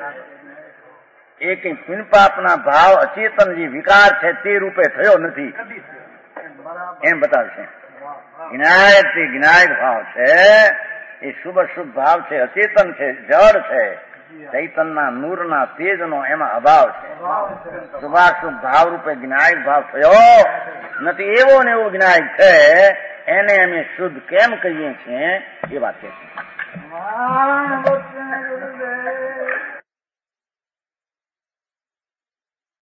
એ કઈ પુણ્યપાપના ભાવ અચેતન જે વિકાર છે તે રૂપે થયો નથી એમ બતાવશે. જ્ઞાયક તે જ્ઞાયક ભાવ છે. એ શુભ શુભ ભાવ છે, અચેતન છે, જડ છે. ચૈતનના નૂરના તેજનો એમાં અભાવ છે. શુભાશુભ ભાવ રૂપે જ્ઞાયક ભાવ થયો નથી. એવો ને એવો જ્ઞાયક છે. એને અમે શુદ્ધ કેમ કહીએ છીએ એ વાત છે.